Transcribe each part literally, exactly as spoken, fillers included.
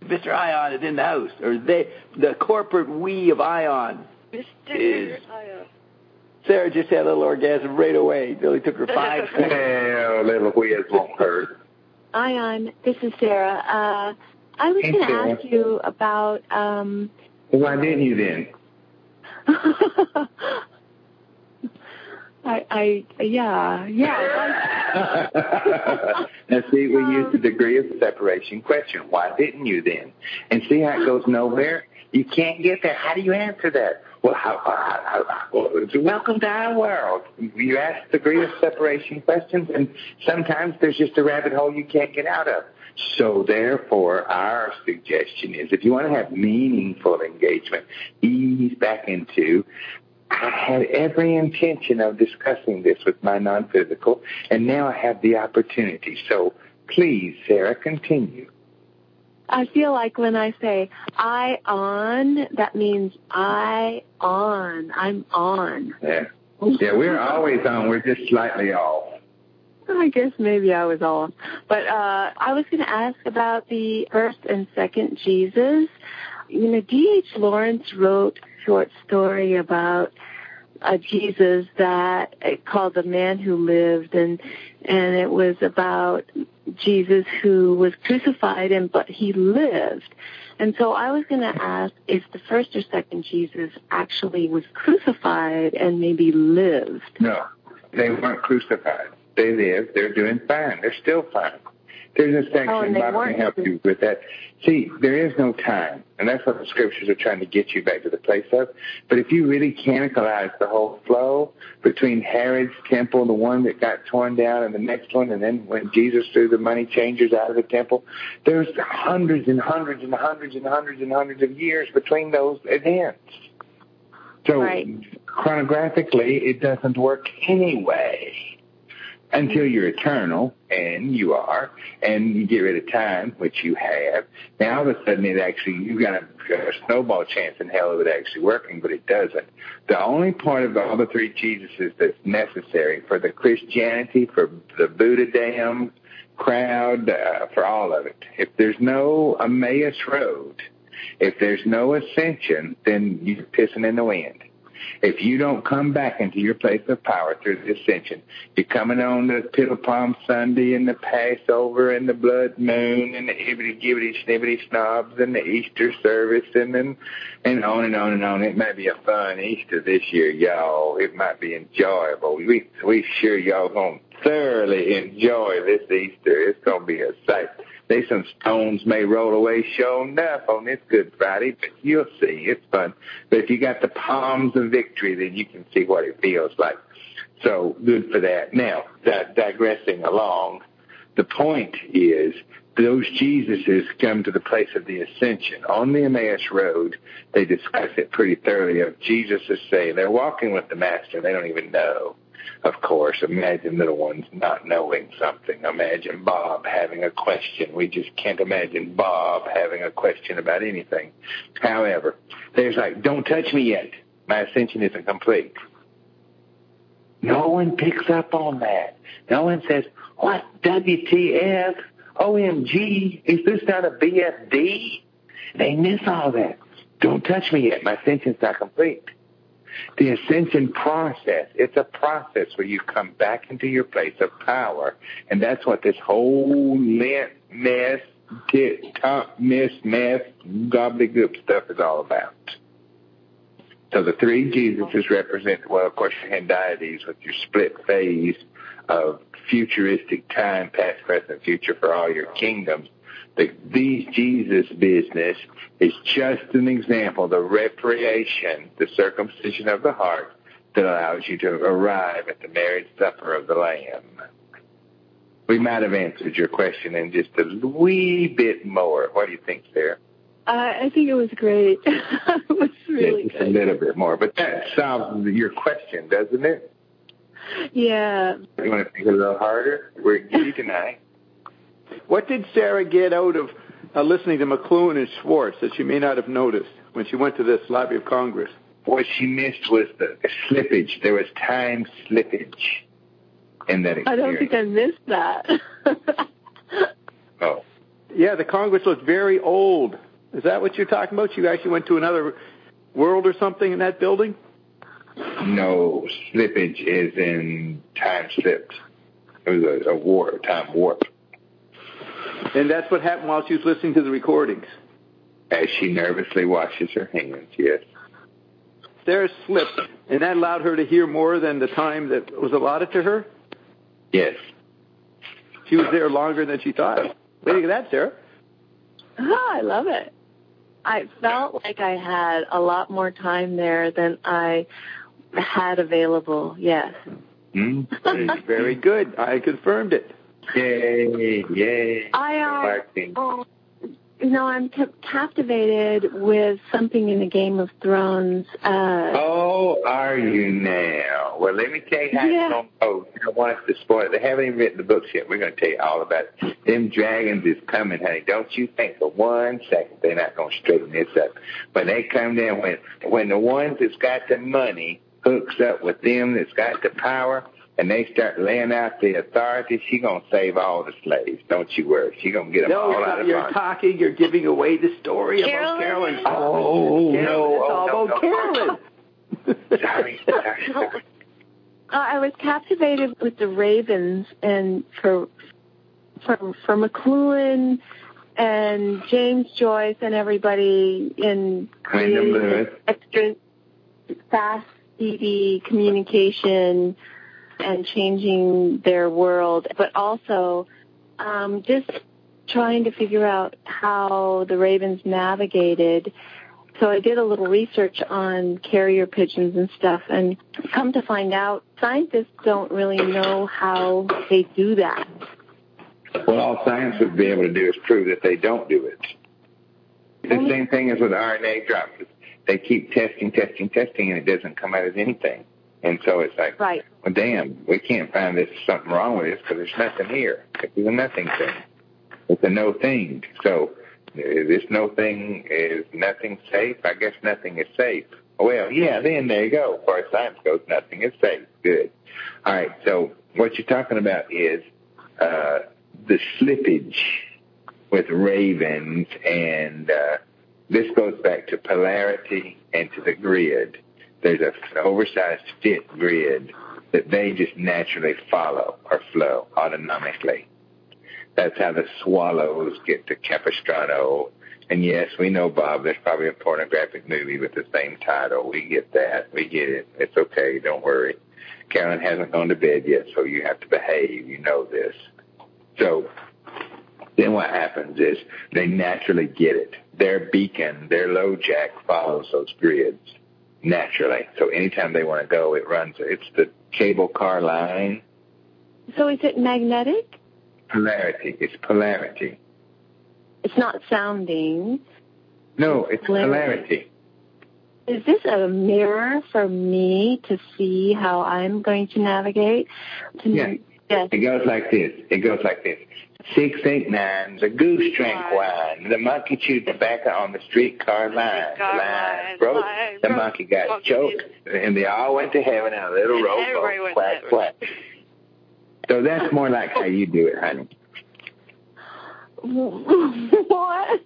Mister Ion is in the house, or they, the corporate we of Ion. Mister Is, Ion. Sarah just had a little orgasm right away. It only took her five seconds. Well, little whiz won't hurt. Ion, this is Sarah. Uh, I was Hey, going to Sarah. ask you about... Um, Why didn't you then? I, I, yeah, yeah. Now, see, we use the degree of separation question. Why didn't you then? And see how it goes nowhere? You can't get there. How do you answer that? Well, how, how, how, how, welcome to our world. You ask degree of separation questions, and sometimes there's just a rabbit hole you can't get out of. So, therefore, our suggestion is if you want to have meaningful engagement, ease back into, I had every intention of discussing this with my non-physical, and now I have the opportunity. So, please, Sarah, continue. I feel like when I say I on, that means I on. I'm on. Yeah. Yeah, we're always on. We're just slightly off. I guess maybe I was off. But uh, I was going to ask about the first and second Jesus. You know, D H Lawrence wrote a short story about a Jesus that it called The Man Who Lived, and and it was about Jesus who was crucified, and but he lived. And so I was going to ask if the first or second Jesus actually was crucified and maybe lived. No, they weren't crucified. They lived. They're doing fine. They're still fine. There's a section, oh, Bob can help you with that. See, there is no time, and that's what the scriptures are trying to get you back to the place of. But if you really canicalize the whole flow between Herod's temple, the one that got torn down, and the next one, and then when Jesus threw the money changers out of the temple, there's hundreds and hundreds and hundreds and hundreds and hundreds of years between those events. So right. chronographically, it doesn't work anyway. Until you're eternal, and you are, and you get rid of time, which you have. Now, all of a sudden, it actually, you've got a, a snowball chance in hell of it actually working, but it doesn't. The only part of all the three Jesuses that's necessary for the Christianity, for the Buddha-dam crowd, uh, for all of it, if there's no Emmaus Road, if there's no ascension, then you're pissing in the wind. If you don't come back into your place of power through the ascension, you're coming on the Piddle Palm Sunday and the Passover and the Blood Moon and the Ibbity-Gibbity Snibbity Snobs and the Easter service and then and on and on and on. It might be a fun Easter this year, y'all. It might be enjoyable. We we sure y'all gonna thoroughly enjoy this Easter. It's gonna be a sight. There's some stones may roll away, sure enough, on this Good Friday, but you'll see. It's fun. But if you got the palms of victory, then you can see what it feels like. So good for that. Now, that digressing along, the point is those Jesuses come to the place of the ascension. On the Emmaus Road, they discuss it pretty thoroughly of Jesus is saying they're walking with the Master. They don't even know. Of course, imagine little ones not knowing something. Imagine Bob having a question. We just can't imagine Bob having a question about anything. However, there's like, don't touch me yet. My ascension isn't complete. No one picks up on that. No one says, what, W T F, O M G, is this not a B F D? They miss all that. Don't touch me yet. My ascension's not complete. The ascension process, it's a process where you come back into your place of power, and that's what this whole Lent mess, tit-top, miss, mess, gobbledygook stuff is all about. So the three Jesuses represent, well, of course, you had deities with your split phase of futuristic time, past, present, future for all your kingdoms. The, these Jesus business is just an example, the recreation, the circumcision of the heart that allows you to arrive at the marriage supper of the Lamb. We might have answered your question in just a wee bit more. What do you think, Sarah? Uh, I think it was great. It was really yeah, just good. a little bit more. But that solves your question, doesn't it? Yeah. You want to think a little harder? We're easy tonight. What did Sarah get out of uh, listening to McLuhan and Schwartz that she may not have noticed when she went to this Library of Congress? What she missed was the slippage. There was time slippage in that experience. I don't think I missed that. Oh. Yeah, the Congress looked very old. Is that what you're talking about? You actually went to another world or something in that building? No, slippage is in time slipped. It was a, a warp, time warp. And that's what happened while she was listening to the recordings. As she nervously washes her hands, yes. Sarah slipped, and that allowed her to hear more than the time that was allotted to her? Yes. She was there longer than she thought. Way to that, Sarah. Oh, I love it. I felt like I had a lot more time there than I had available, yes. Mm-hmm. Very good. I confirmed it. Yay, yay. I, uh, oh, you know, I'm c- captivated with something in the Game of Thrones. Uh, oh, are you now? Well, let me tell you how yeah. it's going to go. You don't want us to spoil it. They haven't even written the books yet. We're going to tell you all about it. Them dragons is coming, honey. Don't you think for one second they're not going to straighten this up. When they come down, when, when the ones that's got the money hooks up with them that's got the power, and they start laying out the authority, she's going to save all the slaves. Don't you worry. She's going to get them no, all out of you're bondage. talking, you're giving away the story Carolyn? about Carolyn. Oh, Carolyn, no. It's all Oh, about no, Carolyn. no. sorry, sorry, sorry. Uh, I was captivated with the Ravens, and for for for McLuhan and James Joyce and everybody in creating extra fast, speedy communication and changing their world, but also um, just trying to figure out how the Ravens navigated. So I did a little research on carrier pigeons and stuff, and come to find out, scientists don't really know how they do that. Well, all science would be able to do is prove that they don't do it. The Only- same thing as with R N A drops. They keep testing, testing, testing, and it doesn't come out as anything. And so it's like, right. well, damn, we can't find this something wrong with this because there's nothing here. It's a nothing thing. It's a no thing. So this no thing is nothing safe. I guess nothing is safe. Well, yeah, then there you go. As far as science goes, nothing is safe. Good. All right, so what you're talking about is uh, the slippage with ravens, and uh, this goes back to polarity and to the grid. There's an oversized fit grid that they just naturally follow or flow autonomically. That's how the swallows get to Capistrano. And yes, we know, Bob, there's probably a pornographic movie with the same title. We get that. We get it. It's okay. Don't worry. Carolyn hasn't gone to bed yet, so you have to behave. You know this. So then what happens is they naturally get it. Their beacon, their low jack follows those grids naturally. So anytime they want to go, it runs. It's the cable car line. So is it magnetic? Polarity. It's polarity. It's not sounding. No, it's polarity. Is this a mirror for me to see how I'm going to navigate? To Yeah. me, yes. It goes like this. It goes like this. Six, eight, nine. The goose drank wine. The monkey chewed tobacco on the streetcar line. The line broke. The monkey got choked. And they all went to heaven in a little rowboat. Quack, quack. So that's more like how you do it, honey. What?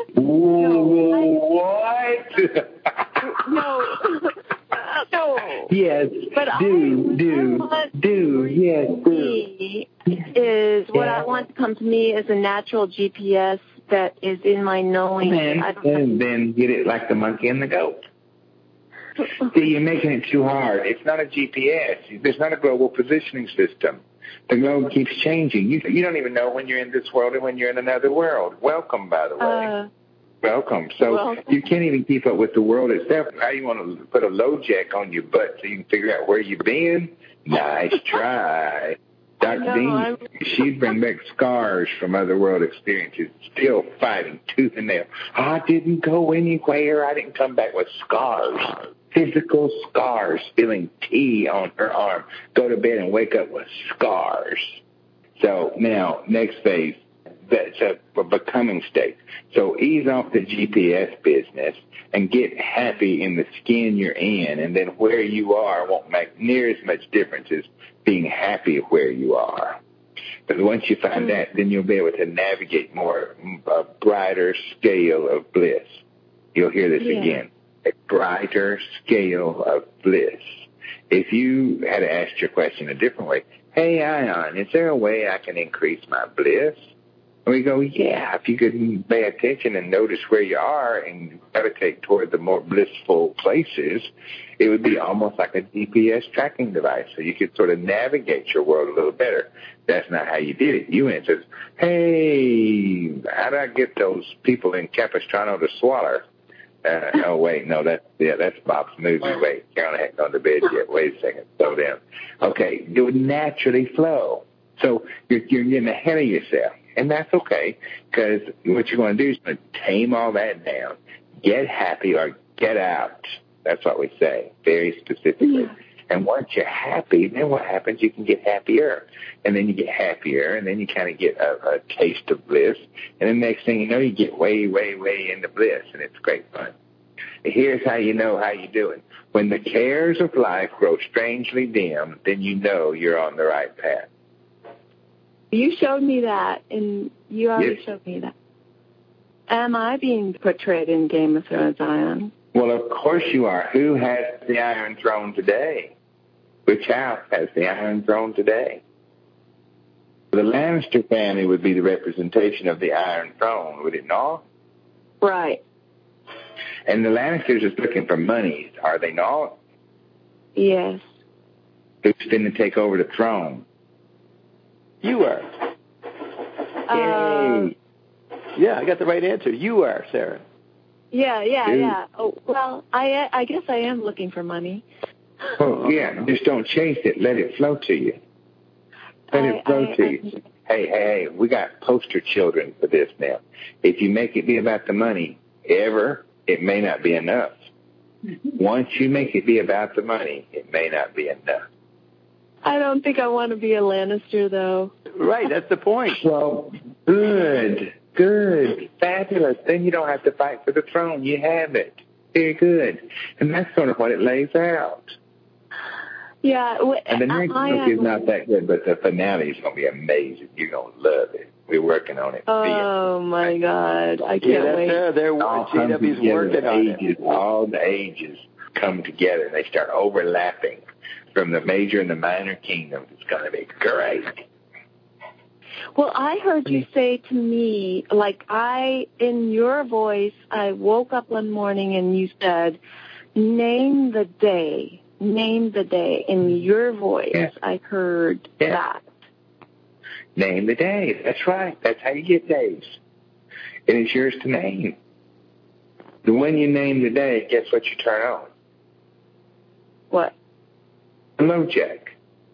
What? No. No. Yes. But do, I, do, what do, yes, do. Is what Yeah. I want to come to me is a natural G P S that is in my knowing. And, I don't and then get it like the monkey and the goat. See, you're making it too hard. It's not a G P S. There's not a global positioning system. The globe keeps changing. You you don't even know when you're in this world and when you're in another world. Welcome, by the way. Uh, Welcome. So welcome. you can't even keep up with the world itself. How you want to put a low jack on your butt so you can figure out where you've been? Nice try. Doctor No, Dean, I'm- she'd bring back scars from other world experiences, still fighting tooth and nail. I didn't go anywhere. I didn't come back with scars. Physical scars, spilling tea on her arm. Go to bed and wake up with scars. So now, next phase, that's a becoming state. So ease off the G P S business and get happy in the skin you're in, and then where you are won't make near as much difference as being happy where you are. Because once you find that, then you'll be able to navigate more, a brighter scale of bliss. You'll hear this yeah. again. A brighter scale of bliss. If you had asked your question a different way, hey, Ion, is there a way I can increase my bliss? And we go, yeah, if you could pay attention and notice where you are and gravitate toward the more blissful places, it would be almost like a G P S tracking device. So you could sort of navigate your world a little better. That's not how you did it. You went and said, hey, how do I get those people in Capistrano to swallow? Uh, oh, wait, no, that's, yeah, that's Bob's movie. Wait, Carol hadn't gone to bed yet. Wait a second, slow down. Okay, it would naturally flow. So you're, you're getting ahead of yourself. And that's okay, because what you're going to do is going to tame all that down. Get happy or get out. That's what we say, very specifically. Yeah. And once you're happy, then what happens? You can get happier. And then you get happier, and then you kind of get a, a taste of bliss. And the next thing you know, you get way, way, way into bliss, and it's great fun. Here's how you know how you're doing. When the cares of life grow strangely dim, then you know you're on the right path. You showed me that, and you already yes. showed me that. Am I being portrayed in Game of Thrones, Ion? Well, of course you are. Who has the Iron Throne today? Which house has the Iron Throne today? The Lannister family would be the representation of the Iron Throne, would it not? Right. And the Lannisters is looking for money, are they not? Yes. Who's going to take over the throne? You are. Uh, Yay. Yeah, I got the right answer. You are, Sarah. Yeah, yeah, Dude. yeah. Oh, well, I I guess I am looking for money. Oh, yeah, just don't chase it. Let it flow to you. Let I, it flow I, to I, you. Hey, hey, hey, we got poster children for this now. If you make it be about the money, ever, it may not be enough. Once you make it be about the money, it may not be enough. I don't think I want to be a Lannister, though. Right, that's the point. Well, good, good, fabulous. Then you don't have to fight for the throne. You have it. Very good. And that's sort of what it lays out. Yeah. W- and the next I, book I, is not that good, but the finale is going to be amazing. You're going to love it. We're working on it. Oh, my God. I can't yeah, that's wait. There. They're G W's working on ages, it. All the ages come together, and they start overlapping from the major and the minor kingdoms. It's going to be great. Well, I heard you say to me, like I, in your voice, I woke up one morning and you said, name the day, name the day. In your voice, yeah. I heard yeah. that. Name the day. That's right. That's how you get days. And it's yours to name. When you name the day, guess what you turn on? What? Hello, Jack.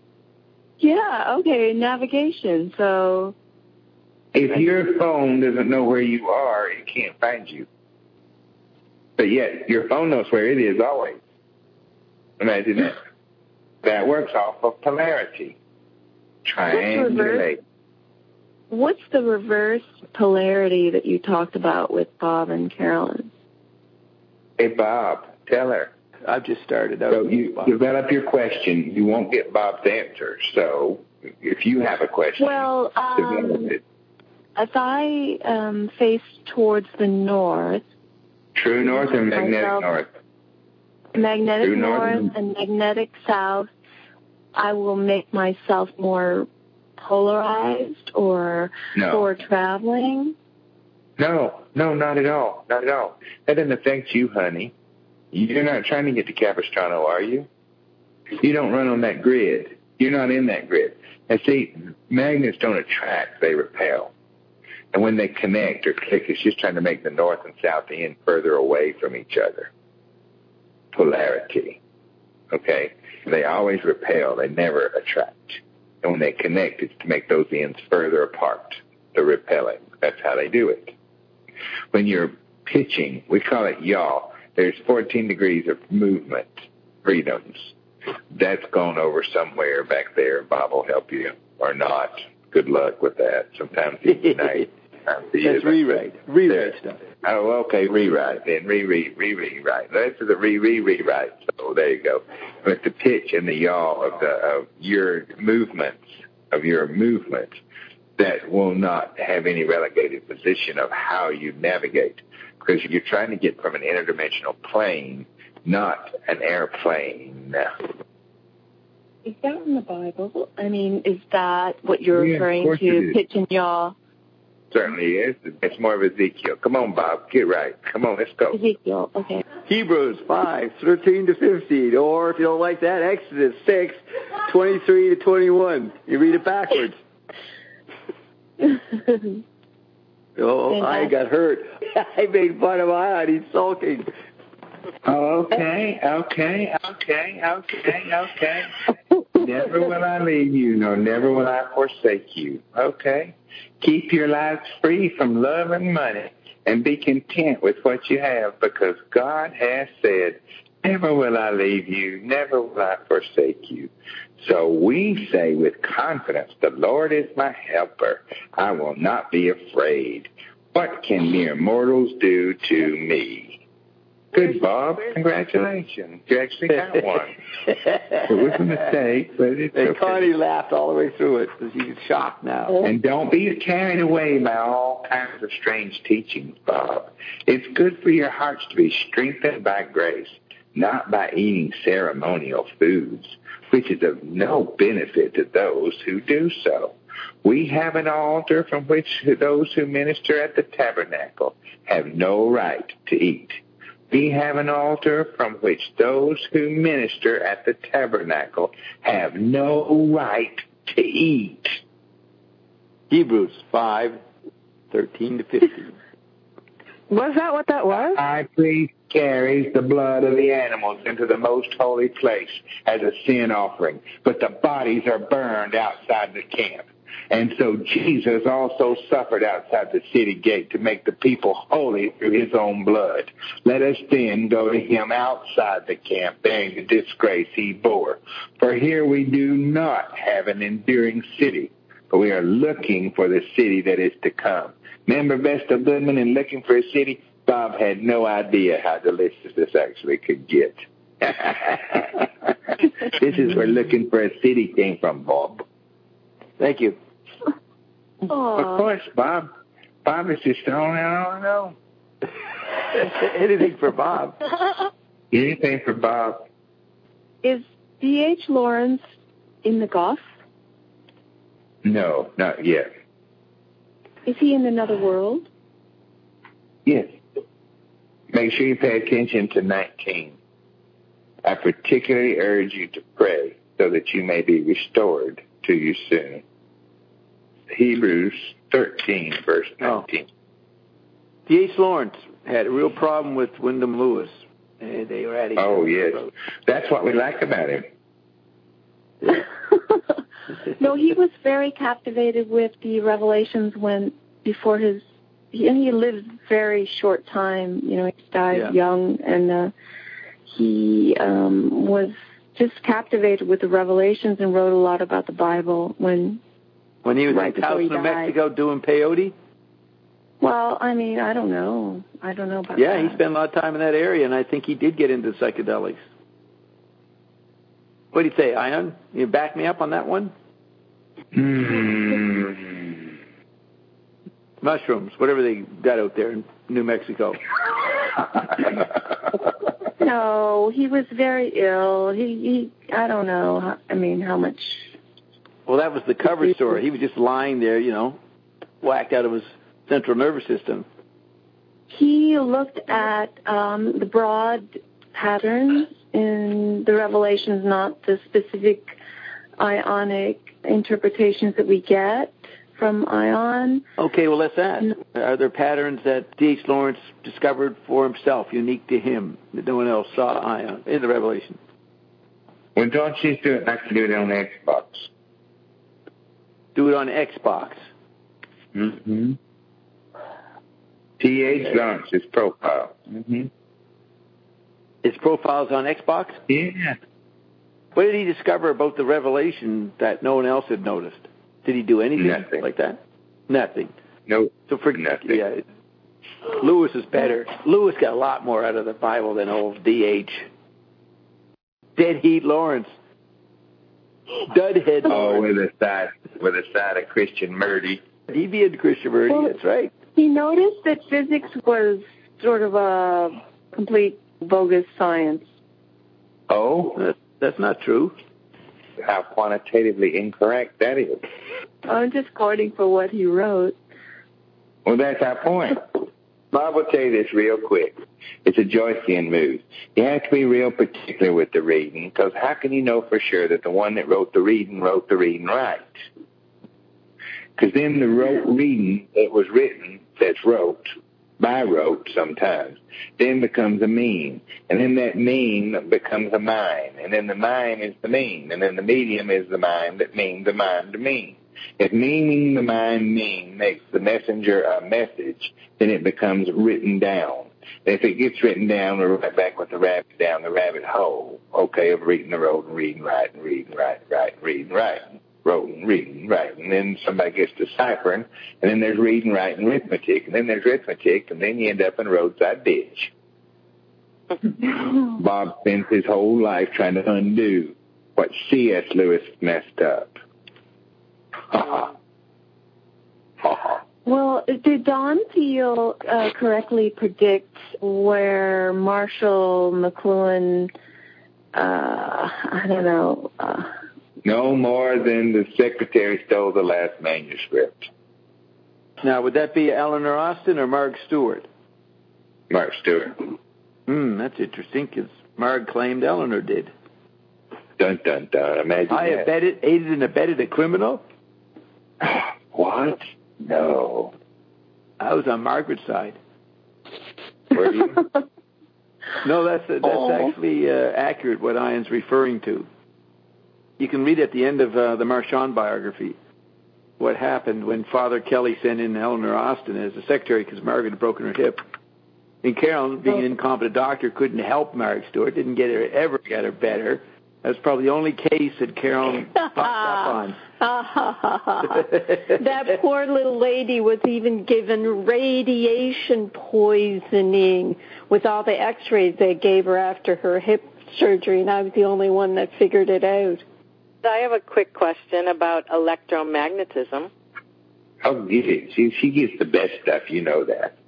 Yeah, okay, navigation. So if your phone doesn't know where you are, it can't find you. But yet, your phone knows where it is always. Imagine that. That works off of polarity. Triangulate. What's the reverse polarity that you talked about with Bob and Carolyn? Hey, Bob, tell her. I've just started out. So you Bob. Develop your question. You won't get Bob's answer. So if you have a question, well, um, develop it. If I um, face towards the north. True north or magnetic myself, north? Magnetic True north, north and magnetic south, I will make myself more polarized or no. for traveling? No, no, not at all. Not at all. That doesn't affect you, honey. You're not trying to get to Capistrano, are you? You don't run on that grid. You're not in that grid. And see, magnets don't attract, they repel. And when they connect or click, it's just trying to make the north and south end further away from each other. Polarity. Okay? They always repel. They never attract. And when they connect, it's to make those ends further apart. They're repelling. That's how they do it. When you're pitching, we call it yaw. There's fourteen degrees of movement, freedoms. That's gone over somewhere back there. Bob will help you or not. Good luck with that. Sometimes it's nice. Sometimes That's rewrite. Rewrite stuff. Oh, okay, rewrite. Then re-read, re-rewrite. That's the re-re-rewrite. So there you go. With the pitch and the yaw of, the, of your movements, of your movement that will not have any relegated position of how you navigate, because you're trying to get from an interdimensional plane, not an airplane. Is that in the Bible? I mean, is that what you're Yeah, referring to, pitch and yaw? Certainly is. It's more of Ezekiel. Come on, Bob. Get right. Come on, let's go. Ezekiel, okay. Hebrews five, thirteen to fifteen. Or, if you don't like that, Exodus six, twenty-three to twenty-one. You read it backwards. Oh, I got hurt. I made fun of Ion. He's sulking. Okay, okay, okay, okay, okay. Never will I leave you, nor never will I forsake you. Okay. Keep your lives free from love and money, and be content with what you have, because God has said, never will I leave you, never will I forsake you. So we say with confidence, the Lord is my helper. I will not be afraid. What can mere mortals do to me? Good, Bob. Congratulations. You actually got one. It was a mistake, but it's and okay. Connie laughed all the way through it because she's shocked now. And don't be carried away by all kinds of strange teachings, Bob. It's good for your hearts to be strengthened by grace, not by eating ceremonial foods, which is of no benefit to those who do so. We have an altar from which those who minister at the tabernacle have no right to eat. We have an altar from which those who minister at the tabernacle have no right to eat. Hebrews five, thirteen to fifteen. Was that what that was? The high priest carries the blood of the animals into the most holy place as a sin offering, but the bodies are burned outside the camp. And so Jesus also suffered outside the city gate to make the people holy through his own blood. Let us then go to him outside the camp, bearing the disgrace he bore. For here we do not have an enduring city, but we are looking for the city that is to come. Remember Vesta Goodman in Looking for a City? Bob had no idea how delicious this actually could get. This is where Looking for a City came from, Bob. Thank you. Aww. Of course, Bob. Bob is just throwing out all I know. Anything for Bob. Anything for Bob. Is D H Lawrence in the Goth? No, not yet. Is he in another world? Yes. Make sure you pay attention to nineteen. I particularly urge you to pray so that you may be restored to you soon. Hebrews thirteen, verse nineteen. Oh. D H Lawrence had a real problem with Wyndham Lewis. And they were adding. Oh, yes. That's what we like about him. No, he was very captivated with the revelations when, before his, and he lived very short time, you know, he died yeah. young, and uh, he um, was just captivated with the revelations and wrote a lot about the Bible when When he was right in Taos, he New died. Mexico doing peyote? Well, I mean, I don't know. I don't know about yeah, that. he spent a lot of time in that area, and I think he did get into psychedelics. What do you say, Ion? You back me up on that one? Mm. Mushrooms, whatever they got out there in New Mexico. No, he was very ill. He, he, I don't know. How, I mean, how much? Well, that was the cover story. He was just lying there, you know, whacked out of his central nervous system. He looked at um, the broad patterns in the revelations, not the specific ionic interpretations that we get from Ion. Okay, well, let's ask. Are there patterns that D H Lawrence discovered for himself, unique to him, that no one else saw Ion in the revelation? Well, don't you do it? I can do it on the Xbox. Do it on Xbox. Mm-hmm. T H Lawrence's profile. Mm-hmm. His profile's on Xbox? Yeah. What did he discover about the revelation that no one else had noticed? Did he do anything Nothing. like that? Nothing. No. So for Nothing. Yeah, Lewis is better. Lewis got a lot more out of the Bible than old D H. Dead Heat Lawrence. Dudhead. Oh, with a side, with a side of Christian Murdy. Deviant Christian Murdy, Well, that's right. He noticed that physics was sort of a complete bogus science. Oh? That, that's not true. How quantitatively incorrect that is. I'm just quoting for what he wrote. Well, that's our point. Bob will tell you this real quick. It's a Joycean move. You have to be real particular with the reading, because how can you know for sure that the one that wrote the reading wrote the reading right? Because then the wrote reading that was written, that's wrote, by rote sometimes, then becomes a mean. And then that mean becomes a mine. And then the mine is the mean. And then the medium is the mine that means the mine to mean. If meaning the mine mean makes the messenger a message, then it becomes written down. And if it gets written down, we're right back with the rabbit down the rabbit hole, okay, of reading the road and reading right and reading right, right, and reading right. Writing, reading, writing, and then somebody gets to ciphering, and then there's reading, writing, arithmetic, and then there's arithmetic, and then you end up in a roadside ditch. Bob spends his whole life trying to undo what C S Lewis messed up. Well, did Don Thiel uh, correctly predict where Marshall McLuhan, uh, I don't know, uh, No more than the secretary stole the last manuscript. Now, would that be Eleanor Austin or Marg Stewart? Mark Stewart. Hmm, that's interesting, because Marg claimed Eleanor did. Dun, dun, dun. Imagine I that. abetted, aided and abetted a criminal? What? No. I was on Margaret's side. Were you? No, that's that's Oh. actually uh, accurate, what Ian's referring to. You can read at the end of uh, the Marchand biography what happened when Father Kelly sent in Eleanor Austin as the secretary because Margaret had broken her hip. And Carol, being an incompetent doctor, couldn't help Marg Stewart, didn't get her, ever get her better. That's probably the only case that Carol popped up on. That poor little lady was even given radiation poisoning with all the x-rays they gave her after her hip surgery, and I was the only one that figured it out. I have a quick question about electromagnetism. Oh, get it. She, she gets the best stuff. You know that.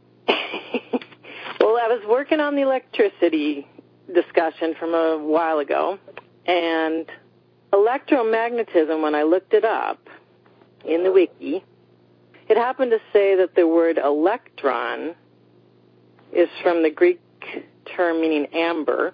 Well, I was working on the electricity discussion from a while ago, and electromagnetism, when I looked it up in the wiki, it happened to say that the word electron is from the Greek term meaning amber,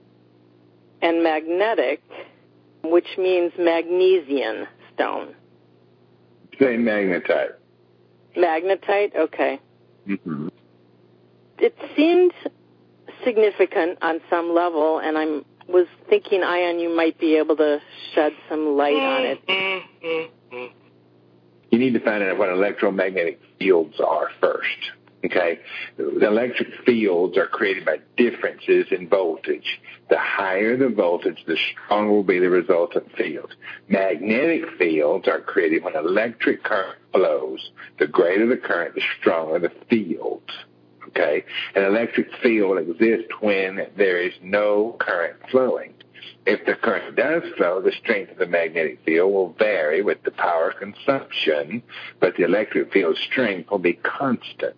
and magnetic, which means magnesian stone. Say magnetite. Magnetite? Okay. Mm-hmm. It seemed significant on some level, and I was thinking, Ian, you might be able to shed some light on it. You need to find out what electromagnetic fields are first. Okay? The electric fields are created by differences in voltage. The higher the voltage, the stronger will be the resultant field. Magnetic fields are created when electric current flows. The greater the current, the stronger the field. Okay? An electric field exists when there is no current flowing. If the current does flow, the strength of the magnetic field will vary with the power consumption, but the electric field strength will be constant.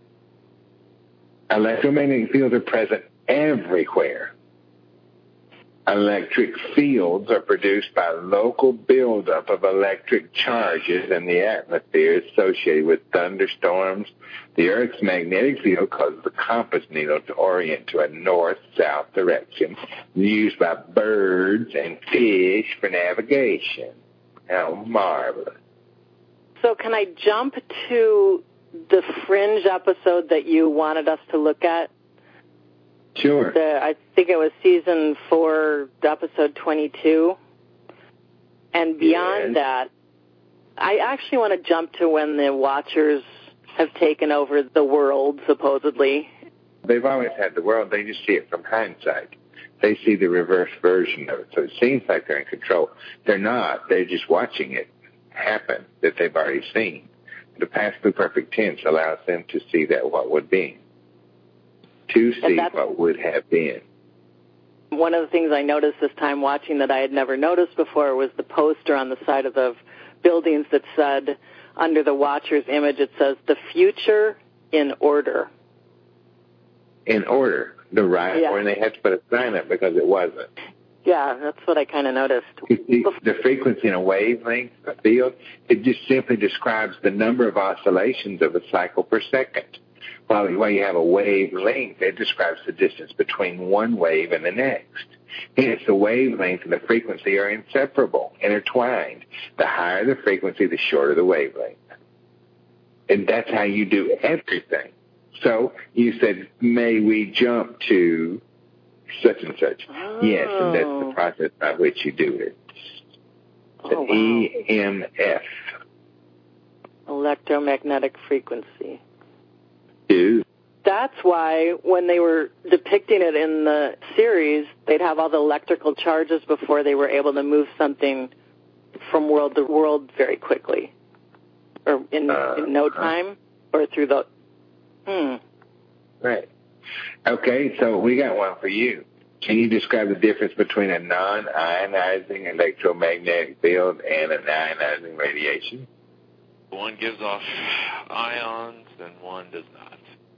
Electromagnetic fields are present everywhere. Electric fields are produced by local buildup of electric charges in the atmosphere associated with thunderstorms. The Earth's magnetic field causes the compass needle to orient to a north-south direction, used by birds and fish for navigation. How marvelous. So can I jump to the Fringe episode that you wanted us to look at? Sure. The, I think it was season four, episode twenty-two. And beyond Yes. that, I actually want to jump to when the Watchers have taken over the world, supposedly. They've always had the world. They just see it from hindsight. They see the reverse version of it. So it seems like they're in control. They're not. They're just watching it happen that they've already seen. The past through perfect tense allows them to see that what would be. To see what would have been. One of the things I noticed this time watching that I had never noticed before was the poster on the side of the buildings that said, under the Watcher's image, it says, "The future in order." In order. The right, yeah. Or they had to put a sign up because it wasn't. Yeah, that's what I kind of noticed. The, the frequency in a wavelength, a field, it just simply describes the number of oscillations of a cycle per second. While, while you have a wavelength, it describes the distance between one wave and the next. Hence, the wavelength and the frequency are inseparable, intertwined. The higher the frequency, the shorter the wavelength. And that's how you do everything. So you said, may we jump to such and such? Oh. Yes, and that's the process by which you do it. The oh, wow. E M F. Electromagnetic frequency. Do. That's why when they were depicting it in the series, they'd have all the electrical charges before they were able to move something from world to world very quickly. Or in, uh, in no time, or through the... Hmm. Right. Okay, so we got one for you. Can you describe the difference between a non-ionizing electromagnetic field and an ionizing radiation? One gives off ions and one does not.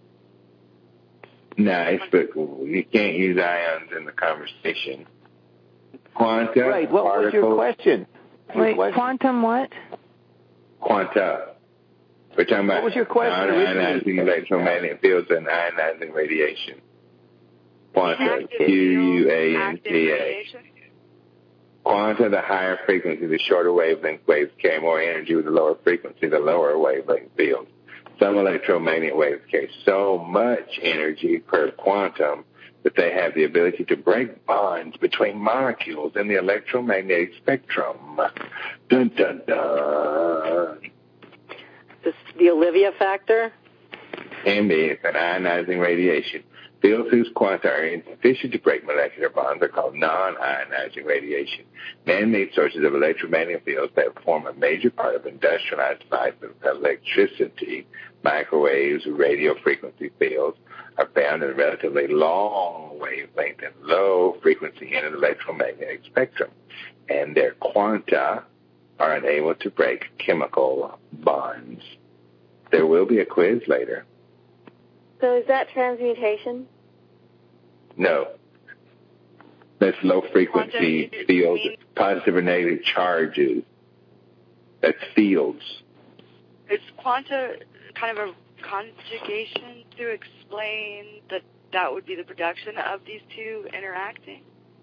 Nice, but you can't use ions in the conversation. Quanta, right, what particles, was your question? Your Wait, question? quantum what? Quanta. We're talking about what was your question non-ionizing electromagnetic fields and ionizing radiation. Quanta, Q U A N T A. Quanta, the higher frequency, the shorter wavelength waves carry more energy with the lower frequency, the lower wavelength field. Some electromagnetic waves carry so much energy per quantum that they have the ability to break bonds between molecules in the electromagnetic spectrum. Dun, dun, dun. This, the Olivia factor? Can be. It's an ionizing radiation. Fields whose quanta are insufficient to break molecular bonds are called non-ionizing radiation. Man-made sources of electromagnetic fields that form a major part of industrialized life of electricity, microwaves, radio frequency fields, are found in a relatively long wavelength and low frequency in an electromagnetic spectrum, and their quanta are unable to break chemical bonds. There will be a quiz later. So is that transmutation? No. That's low frequency Quanta fields, mean, positive or negative charges. That's fields. Is quanta kind of a conjugation to explain that that would be the production of these two interacting?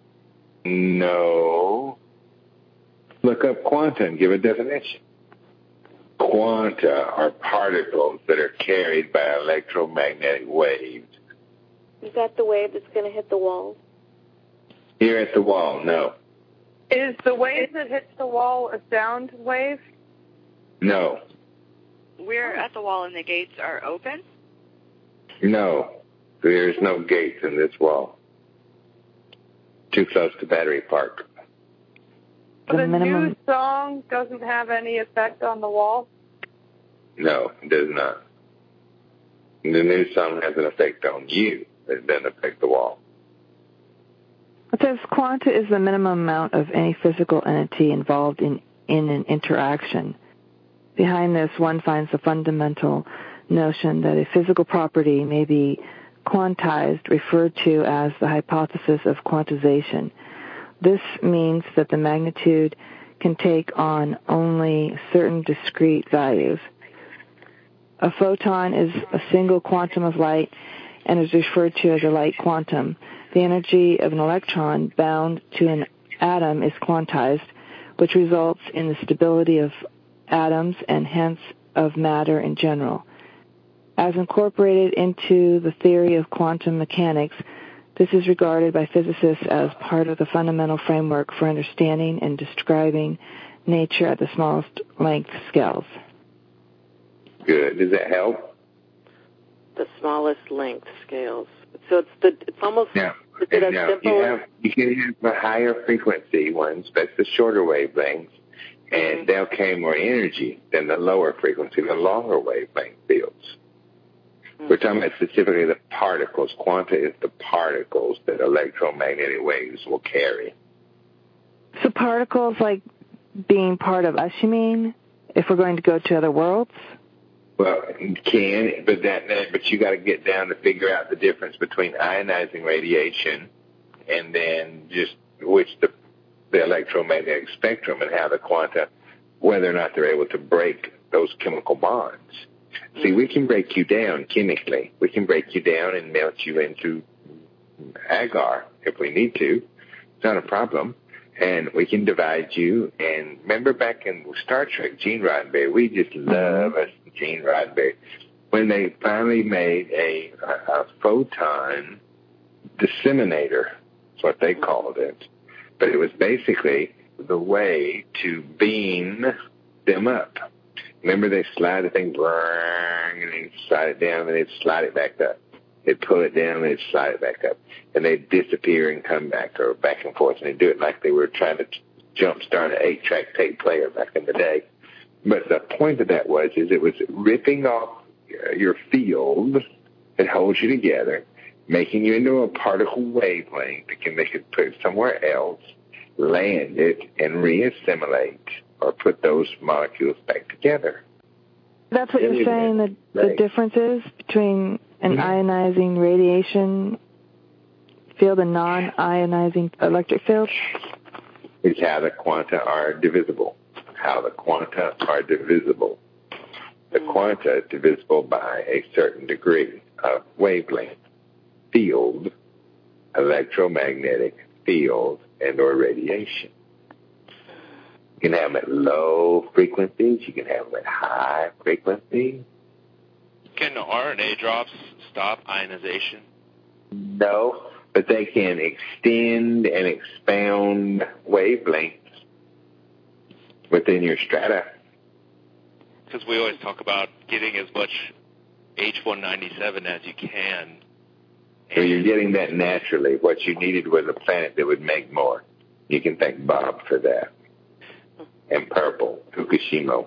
No. Look up quanta and give a definition. Quanta are particles that are carried by electromagnetic waves. Is that the wave that's going to hit the wall? Here at the wall, no. Is the wave that hits the wall a sound wave? No. We're at the wall and the gates are open? No. There's no gates in this wall. Too close to Battery Park. The, the minimum... new song doesn't have any effect on the wall? No, it does not. The new song has an effect on you. It doesn't affect the wall. It says quanta is the minimum amount of any physical entity involved in, in an interaction. Behind this, one finds the fundamental notion that a physical property may be quantized, referred to as the hypothesis of quantization. This means that the magnitude can take on only certain discrete values. A photon is a single quantum of light and is referred to as a light quantum. The energy of an electron bound to an atom is quantized, which results in the stability of atoms and hence of matter in general. As incorporated into the theory of quantum mechanics, this is regarded by physicists as part of the fundamental framework for understanding and describing nature at the smallest length scales. Good. Does that help? The smallest length scales. So it's the it's almost yeah. is it a now, simple? You, have, you can have the higher frequency ones, that's the shorter wavelengths, and mm-hmm. they'll carry more energy than the lower frequency, the longer wavelength fields. We're talking about specifically the particles. Quanta is the particles that electromagnetic waves will carry. So particles like being part of us, you mean, if we're going to go to other worlds? Well, you can, but that, but you got to get down to figure out the difference between ionizing radiation and then just which the, the electromagnetic spectrum and how the quanta, whether or not they're able to break those chemical bonds. See, we can break you down chemically. We can break you down and melt you into agar if we need to. It's not a problem. And we can divide you. And remember back in Star Trek, Gene Roddenberry, we just love us Gene Roddenberry. When they finally made a, a, a photon disseminator, that's what they called it. But it was basically the way to beam them up. Remember they slide the thing, and they'd slide it down, and they'd slide it back up. They'd pull it down, and they'd slide it back up. And they'd disappear and come back, or back and forth, and they'd do it like they were trying to jump start an eight-track tape player back in the day. But the point of that was, is it was ripping off your field that holds you together, making you into a particle wavelength that can make it put somewhere else, land it, and reassimilate or put those molecules back together. That's what you're saying, the, the difference is between an mm-hmm. ionizing radiation field and non-ionizing electric field? It's how the quanta are divisible. How the quanta are divisible. The quanta is divisible by a certain degree of wavelength, field, electromagnetic field, and or radiation. You can have them at low frequencies. You can have them at high frequencies. Can R N A drops stop ionization? No, but they can extend and expound wavelengths within your strata. Because we always talk about getting as much H one ninety-seven as you can. So you're getting that naturally. What you needed was a planet that would make more. You can thank Bob for that. And Purple, Fukushima.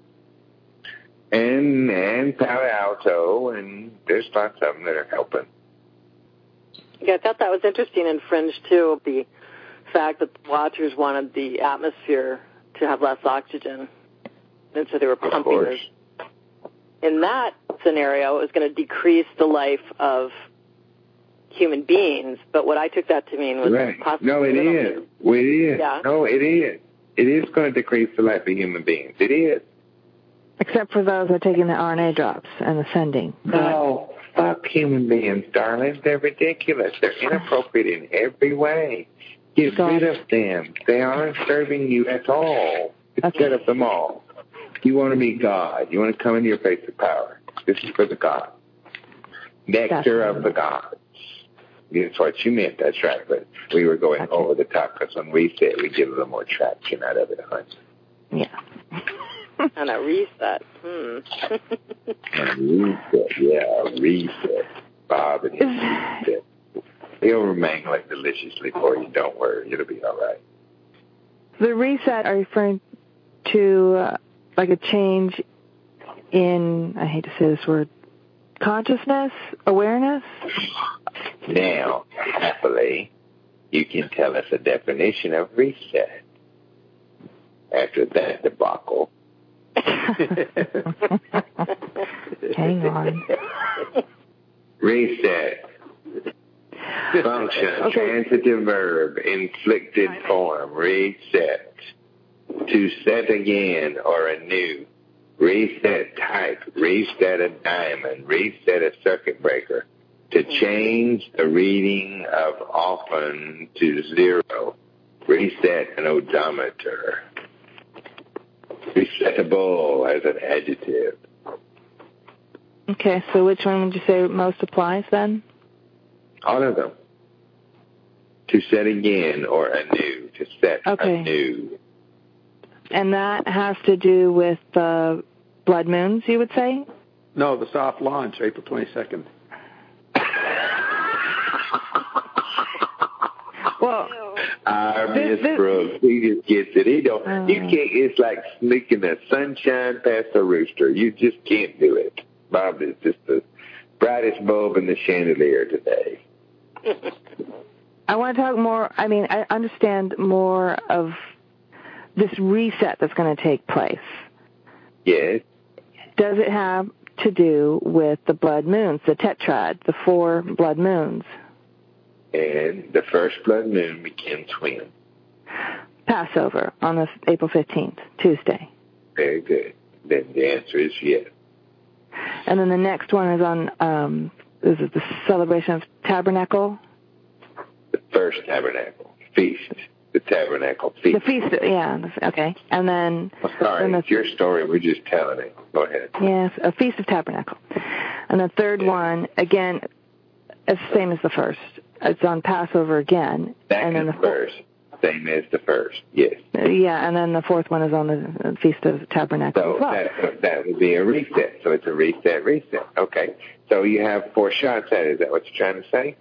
And, and Palo Alto, and there's lots of them that are helping. Yeah, I thought that was interesting in Fringe, too, the fact that the watchers wanted the atmosphere to have less oxygen. And so they were pumping this. In that scenario, it was going to decrease the life of human beings. But what I took that to mean was right. possibly... No, it is. Well, it is. Yeah. No, it is. It is going to decrease the life of human beings. It is. Except for those that are taking the R N A drops and the sending. No, fuck human beings, darling. They're ridiculous. They're inappropriate in every way. Get God. rid of them. They aren't serving you at all. Get okay. rid of them all. You want to be God. You want to come into your place of power. This is for the God. Nectar of the gods. That's what you meant. That's right. But we were going okay. over the top because when we say it, we give a little more traction out of it, huh? Yeah. And a reset. Hmm. A reset, yeah, a reset. Bob and his reset. He'll remain like deliciously for you. Don't worry. It'll be all right. The reset are referring to uh, like a change in, I hate to say this word, consciousness, awareness? Now, happily, you can tell us a definition of reset. After that debacle. Hang on. Reset. Function, okay. Transitive verb, inflicted form. Reset. To set again or anew. Reset type. Reset a diamond. Reset a circuit breaker. To change the reading of often to zero. Reset an odometer. Resettable as an adjective. Okay, so which one would you say most applies then? All of them. To set again or anew. To set okay. anew. And that has to do with uh, blood moons, you would say? No, the soft launch, April twenty-second. Well, Our Miss Brooks, he just gets it. He don't. Uh, you can't. It's like sneaking the sunshine past a rooster. You just can't do it. Bob is just a brightest bulb in the chandelier today. I want to talk more, I mean, I understand more of this reset that's going to take place. Yes. Does it have to do with the blood moons, the tetrad, the four blood moons? And the first blood moon begins when? Passover on the April fifteenth, Tuesday. Very good. Then the answer is yes. And then the next one is on, um, is it the celebration of Tabernacle? The first tabernacle, feast, the tabernacle feast. The feast, yeah, okay. And then... Oh, sorry, then the, it's your story, we're just telling it. Go ahead. Yes, a Feast of Tabernacle. And the third yeah. one, again, it's the same as the first. It's on Passover again. Second and then the verse, same as the first, yes. Yeah, and then the fourth one is on the Feast of Tabernacle so as well. That, that would be a reset. So it's a reset, reset. Okay. So you have four shots at it. Is that what you're trying to say?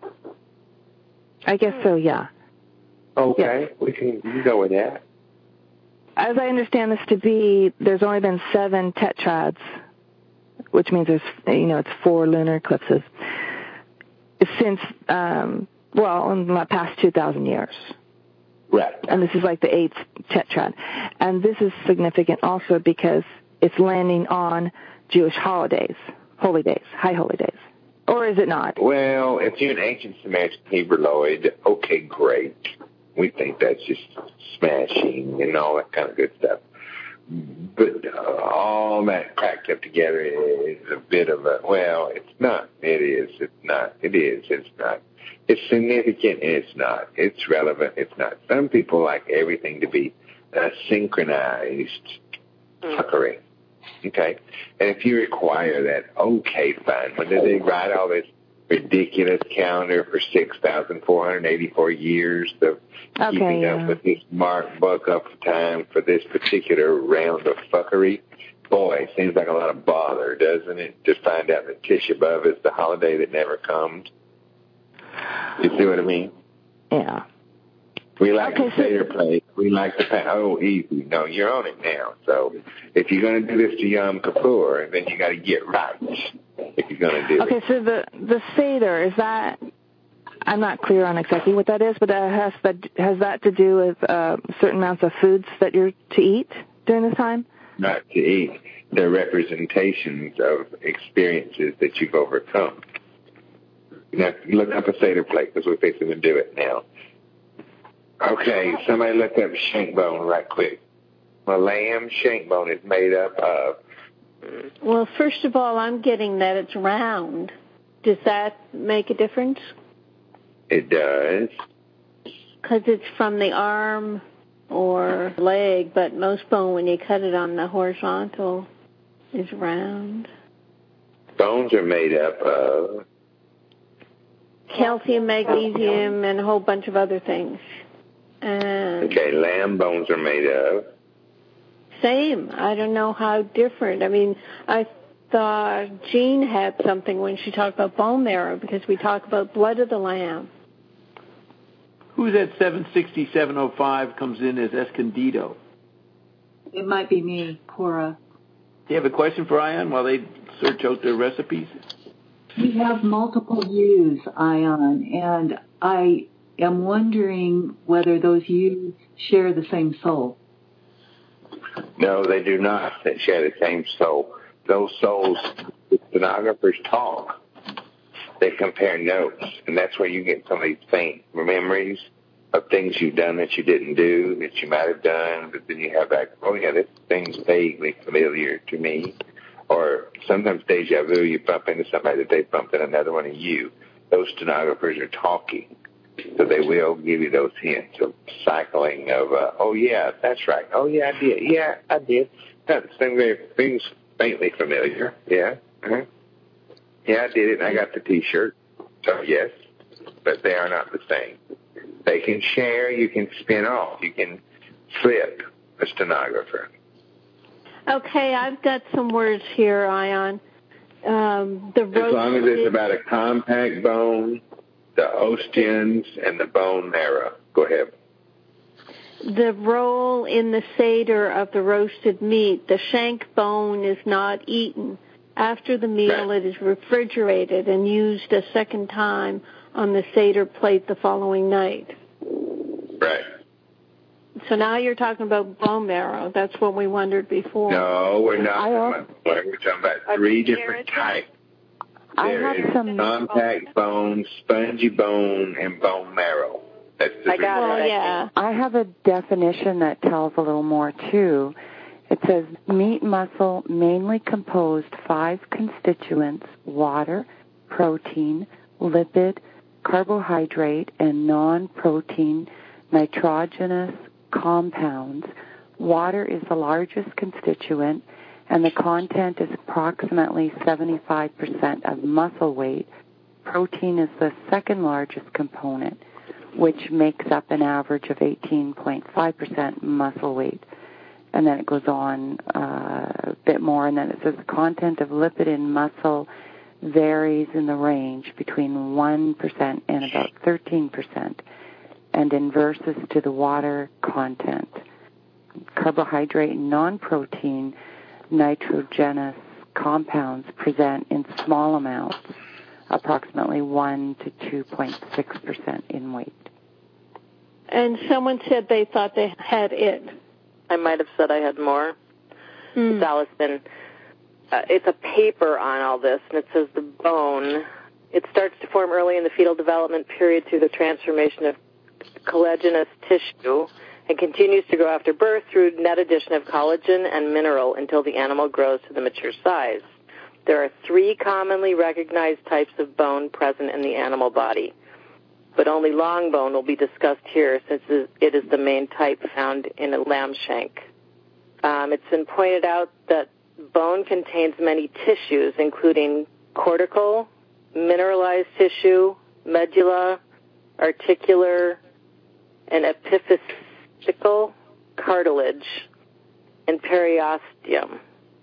I guess so, yeah. Okay, yes. we can, we can go with that. As I understand this to be, there's only been seven tetrads, which means there's, you know, it's four lunar eclipses, since, um, well, in the past two thousand years. Right. And this is like the eighth tetrad. And this is significant also because it's landing on Jewish holidays, holy days, high holy days. Or is it not? Well, if you're an ancient Samaritan Hebrewoid, okay, great. We think that's just smashing and all that kind of good stuff. But uh, all that cracked up together is a bit of a, well, it's not. It is. It's not. It is. It's not. It's significant and it's not. It's relevant. It's not. Some people like everything to be uh, synchronized fuckery. Okay? And if you require that, okay, fine. When did they write all this ridiculous calendar for six thousand four hundred eighty-four years of okay, keeping yeah. up with this mark buck up time for this particular round of fuckery? Boy, seems like a lot of bother, doesn't it, to find out that Tisha B'Av is the holiday that never comes? You see what I mean? Yeah. We like okay, the Seder so- play. We like the, oh, easy. No, you're on it now. So if you're going to do this to Yom Kippur, then you got to get right if you're going to do okay, it. Okay, so the, the Seder, is that, I'm not clear on exactly what that is, but that has that, has that to do with uh, certain amounts of foods that you're to eat during this time? Not to eat. They're representations of experiences that you've overcome. Now, look up a Seder plate because we're fixing to do it now. Okay, somebody look up shank bone right quick. A lamb shank bone is made up of... Well, first of all, I'm getting that it's round. Does that make a difference? It does. Because it's from the arm or leg, but most bone, when you cut it on the horizontal, is round. Bones are made up of... calcium, magnesium, and a whole bunch of other things. And okay, lamb bones are made of? Same. I don't know how different. I mean, I thought Jean had something when she talked about bone marrow because we talk about blood of the lamb. Who's at seven sixty-seven oh five comes in as Escondido? It might be me, Cora. Do you have a question for Ion while they search out their recipes? We have multiple U's, Ion, and I am wondering whether those U's share the same soul. No, they do not share the same soul. Those souls, the stenographers talk. They compare notes, and that's where you get some of these faint memories of things you've done that you didn't do, that you might have done, but then you have like, oh yeah, this thing's vaguely familiar to me. Or sometimes deja vu, you bump into somebody that they bumped into another one of you. Those stenographers are talking, so they will give you those hints of cycling of, uh, oh yeah, that's right. Oh yeah, I did. Yeah, I did. That thing, things faintly familiar. Yeah. Uh-huh. Yeah, I did it, and I got the T-shirt. So yes, but they are not the same. They can share. You can spin off. You can flip a stenographer. Okay, I've got some words here, Ion. Um, the as long as it's about a compact bone, the ostions, and the bone marrow. Go ahead. The role in the Seder of the roasted meat, the shank bone is not eaten. After the meal, Right. it is refrigerated and used a second time on the Seder plate the following night. Right. So now you're talking about bone marrow. That's what we wondered before. No, we're not. I We're talking about three different types. I There have is some compact bone, spongy bone, and bone marrow. That's the I three got types. Well, yeah. I have a definition that tells a little more too. It says meat muscle mainly composed five constituents: water, protein, lipid, carbohydrate, and non-protein nitrogenous compounds. Water is the largest constituent, and the content is approximately seventy-five percent of muscle weight. Protein is the second largest component, which makes up an average of eighteen point five percent muscle weight. And then it goes on uh, a bit more, and then it says the content of lipid in muscle varies in the range between one percent and about thirteen percent, and inverses to the water content. Carbohydrate and non-protein nitrogenous compounds present in small amounts, approximately one to two point six percent in weight. And someone said they thought they had it. I might have said I had more. Mm. It's Allison. Uh, it's a paper on all this, and it says the bone, it starts to form early in the fetal development period through the transformation of collagenous tissue and continues to grow after birth through net addition of collagen and mineral until the animal grows to the mature size. There are three commonly recognized types of bone present in the animal body, but only long bone will be discussed here since it is the main type found in a lamb shank. Um, it's been pointed out that bone contains many tissues, including cortical, mineralized tissue, medulla, articular, and epiphysical cartilage, and periosteum.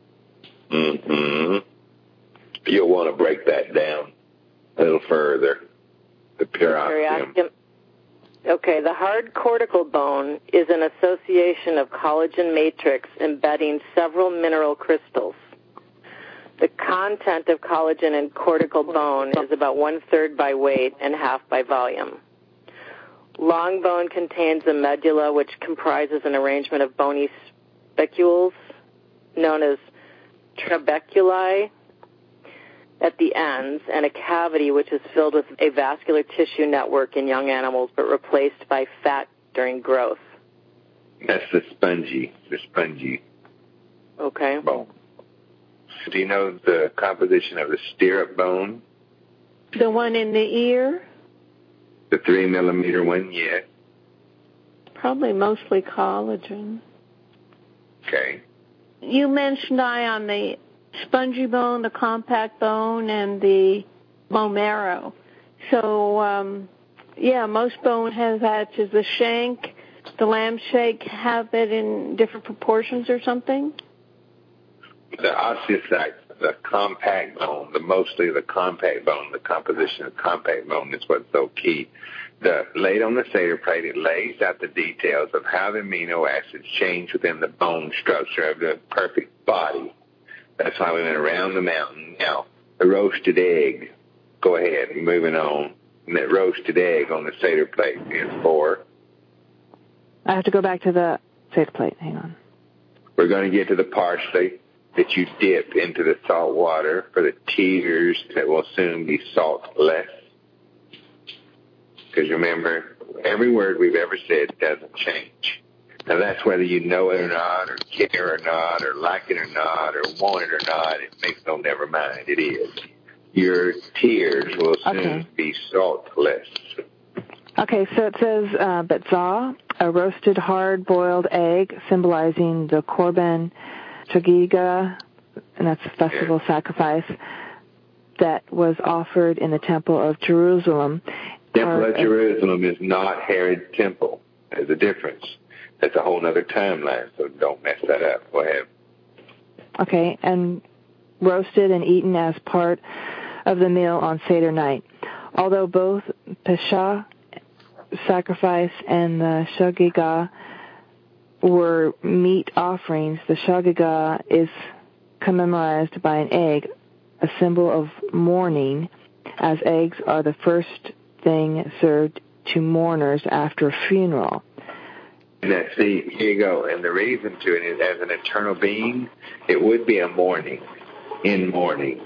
Mm-hmm. You'll want to break that down a little further. The periosteum. periosteum. Okay, the hard cortical bone is an association of collagen matrix embedding several mineral crystals. The content of collagen in cortical bone is about one-third by weight and half by volume. Long bone contains a medulla, which comprises an arrangement of bony spicules known as trabeculi at the ends, and a cavity which is filled with a vascular tissue network in young animals but replaced by fat during growth. That's the spongy, the spongy Okay. bone. Do you know the composition of the stirrup bone? The one in the ear? The three millimeter one, yes. Probably mostly collagen. Okay. You mentioned, Ion, the spongy bone, the compact bone, and the bone marrow. So, um, yeah, most bone has that. Does the shank, the lamb shank, have it in different proportions or something? The osteocytes, the compact bone, the mostly the compact bone, the composition of compact bone is what's so key. The laid on the Seder plate, it lays out the details of how the amino acids change within the bone structure of the perfect body. That's why we went around the mountain. Now, the roasted egg, go ahead, moving on. And that roasted egg on the Seder plate is for? I have to go back to the Seder plate. Hang on. We're going to get to the parsley that you dip into the salt water for the tears that will soon be saltless. Because remember, every word we've ever said doesn't change. Now that's whether you know it or not, or care or not, or like it or not, or want it or not. It makes no never mind. It is. Your tears will soon Okay. be saltless. Okay, so it says uh, betzah, a roasted hard-boiled egg symbolizing the korban chagiga, and that's a festival Yeah. sacrifice that was offered in the Temple of Jerusalem. Temple Or, of Jerusalem is not Herod's temple. There's a difference. That's a whole other timeline, so don't mess that up. Go ahead. Okay, and roasted and eaten as part of the meal on Seder night. Although both Pesach sacrifice and the Chagiga were meat offerings, the Chagiga is commemorized by an egg. a symbol of mourning, as eggs are the first thing served to mourners after a funeral. Now, see, here you go. And the reason to it is, as an eternal being, it would be a mourning, in mourning,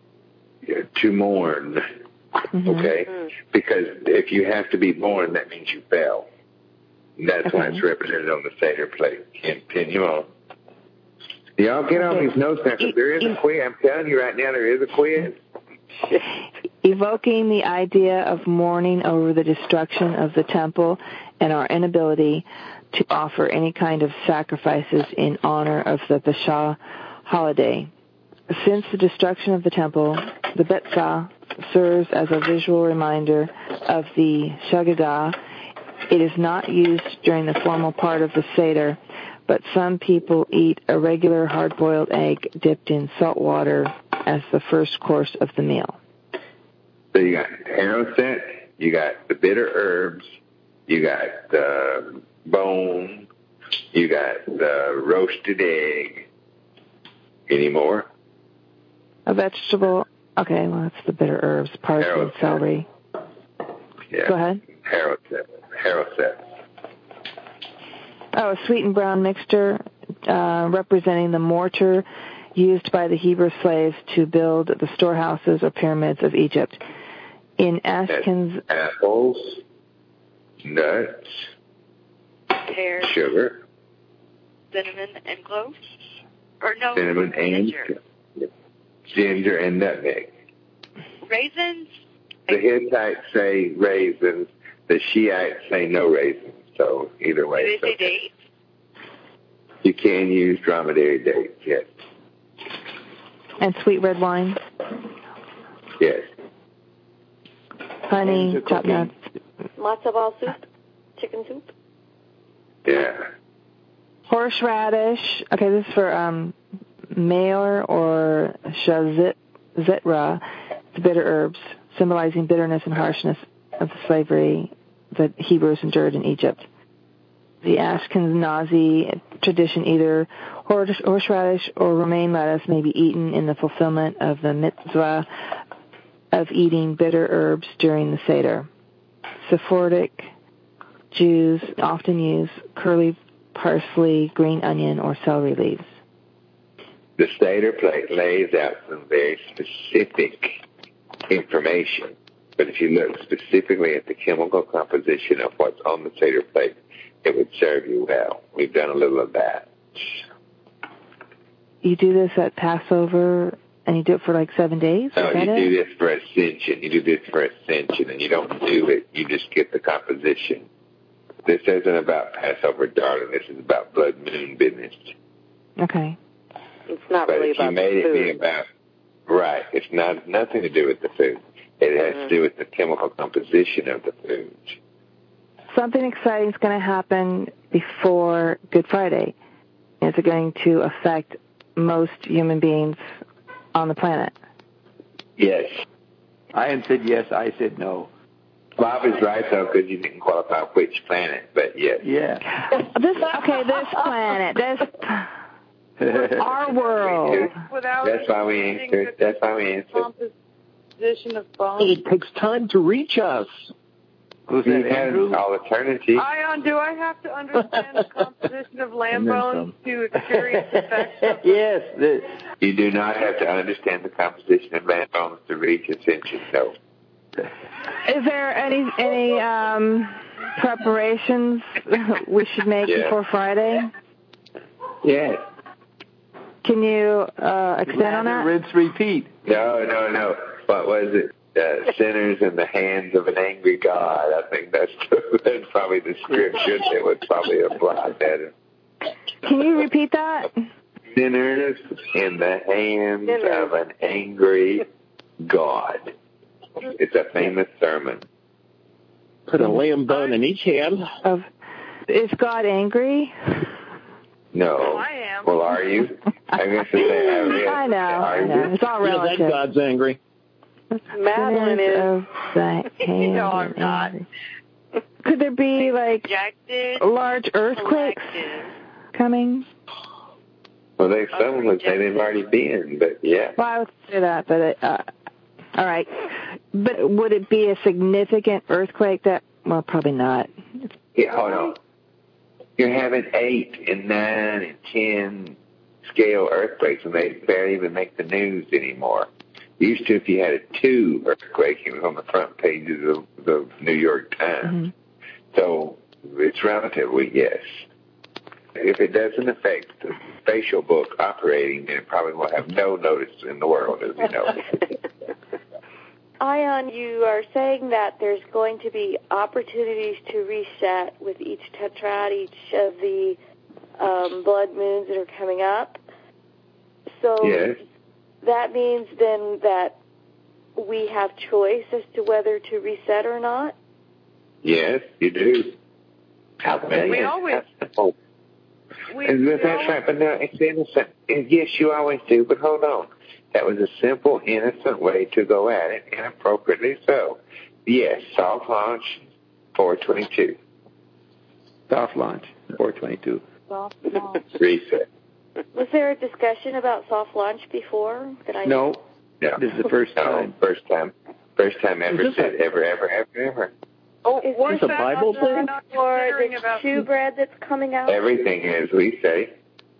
to mourn. Mm-hmm. Okay? Because if you have to be born, that means you fell. And that's okay. Why it's represented on the Seder plate. Continue on. Y'all get on these notes now, because there is a quiz. I'm telling you right now, there is a quiz. Evoking the idea of mourning over the destruction of the temple and our inability to offer any kind of sacrifices in honor of the Pesach holiday. Since the destruction of the temple, the Betzah serves as a visual reminder of the Shagadah. It is not used during the formal part of the Seder, but some people eat a regular hard-boiled egg dipped in salt water as the first course of the meal. So you got haroset, you got the bitter herbs, you got the bone, you got the roasted egg. Any more? A vegetable. Okay, well, that's the bitter herbs, parsley, and celery. Yeah. Go ahead. Haroset. Haroset. Oh, a sweet and brown mixture uh, representing the mortar used by the Hebrew slaves to build the storehouses or pyramids of Egypt. In Ashkenaz... Apples, nuts, pears, sugar, cinnamon, and cloves? Or no, cinnamon and ginger. ginger and nutmeg. Raisins? The Hittites say raisins. The Shiites say no raisins. So either way. Do they say okay. dates? You can use dromedary dates, yes. And sweet red wine? Yes. Honey, chopped nuts. Matzo ball soup? Chicken soup? Yeah. Horseradish. Okay, this is for um, Mayor or Shazitra, the bitter herbs, symbolizing bitterness and harshness of the slavery that Hebrews endured in Egypt. The Ashkenazi tradition, either horseradish or romaine lettuce may be eaten in the fulfillment of the mitzvah of eating bitter herbs during the Seder. Sephardic Jews often use curly parsley, green onion, or celery leaves. The Seder plate lays out some very specific information. But if you look specifically at the chemical composition of what's on the Seder plate, it would serve you well. We've done a little of that. You do this at Passover, and you do it for like seven days? No, Is that you it? do this for Ascension. You do this for Ascension, and you don't do it. You just get the composition. This isn't about Passover, darling. This is about blood moon business. Okay. It's not but really if about you made the food. it be about, right, it's not nothing to do with the food. It has mm-hmm. to do with the chemical composition of the food. Something exciting is going to happen before Good Friday. Is it going to affect most human beings on the planet? Yes. Ian said yes, I said no. Bob is right, though, because you didn't qualify which planet, but yes. Yeah. This, okay, this planet, this, our world. Without That's why we answered. That's why we answered. Composition of bones. It takes time to reach us. Who's that, Andrew? All eternity. Ion, do I have to understand the composition of lamb bones to experience the effects of Yes. The, you do not have to understand the composition of lamb bones to reach Ascension, no. Is there any any um, preparations we should make yeah. before Friday? Yes. Can you uh, extend on that? Rinse, repeat. No, no, no. What was it? Uh, sinners in the hands of an angry God. I think that's that's probably the scripture that would probably apply better. Can you repeat that? Sinners in the hands sinners. of an angry God. It's a famous sermon. Put a lamb bone in each hand. Of, is God angry? No. Oh, I am. Well, are you? I guess say, I know. I know. It's all relative. Yeah, that God's angry. Madeline is. Of the hand no, I'm not. Could there be like Rejected, large earthquakes collective. coming? Well, they some would say they've already been, but yeah. Well, I would say that, but it, uh, all right. But would it be a significant earthquake? That well, probably not. Yeah, hold on. You're having eight and nine and ten scale earthquakes, and they barely even make the news anymore. Used to, if you had a two earthquake, it was on the front pages of the New York Times. Mm-hmm. So it's relatively, yes. If it doesn't affect the spatial book operating, then it probably will have no notice in the world, as we know. Ion, you are saying that there's going to be opportunities to reset with each tetrad, each of the um, blood moons that are coming up. So yes. That means then that we have choice as to whether to reset or not? Yes, you do. How many? We always... Oh. We, and we that's always, right, but no, it's innocent. And yes, you always do, but hold on. That was a simple, innocent way to go at it, and appropriately so. Yes, soft launch, four twenty-two. Soft launch, four twenty-two. Soft launch. Reset. Was there a discussion about soft launch before? That I No. No. This is the first no, time. First time. First time ever Is this said, a- ever, ever, ever, ever. oh, Is what's this a that Bible also thing? not Or considering the about chew bread that's coming out? Everything, as we say.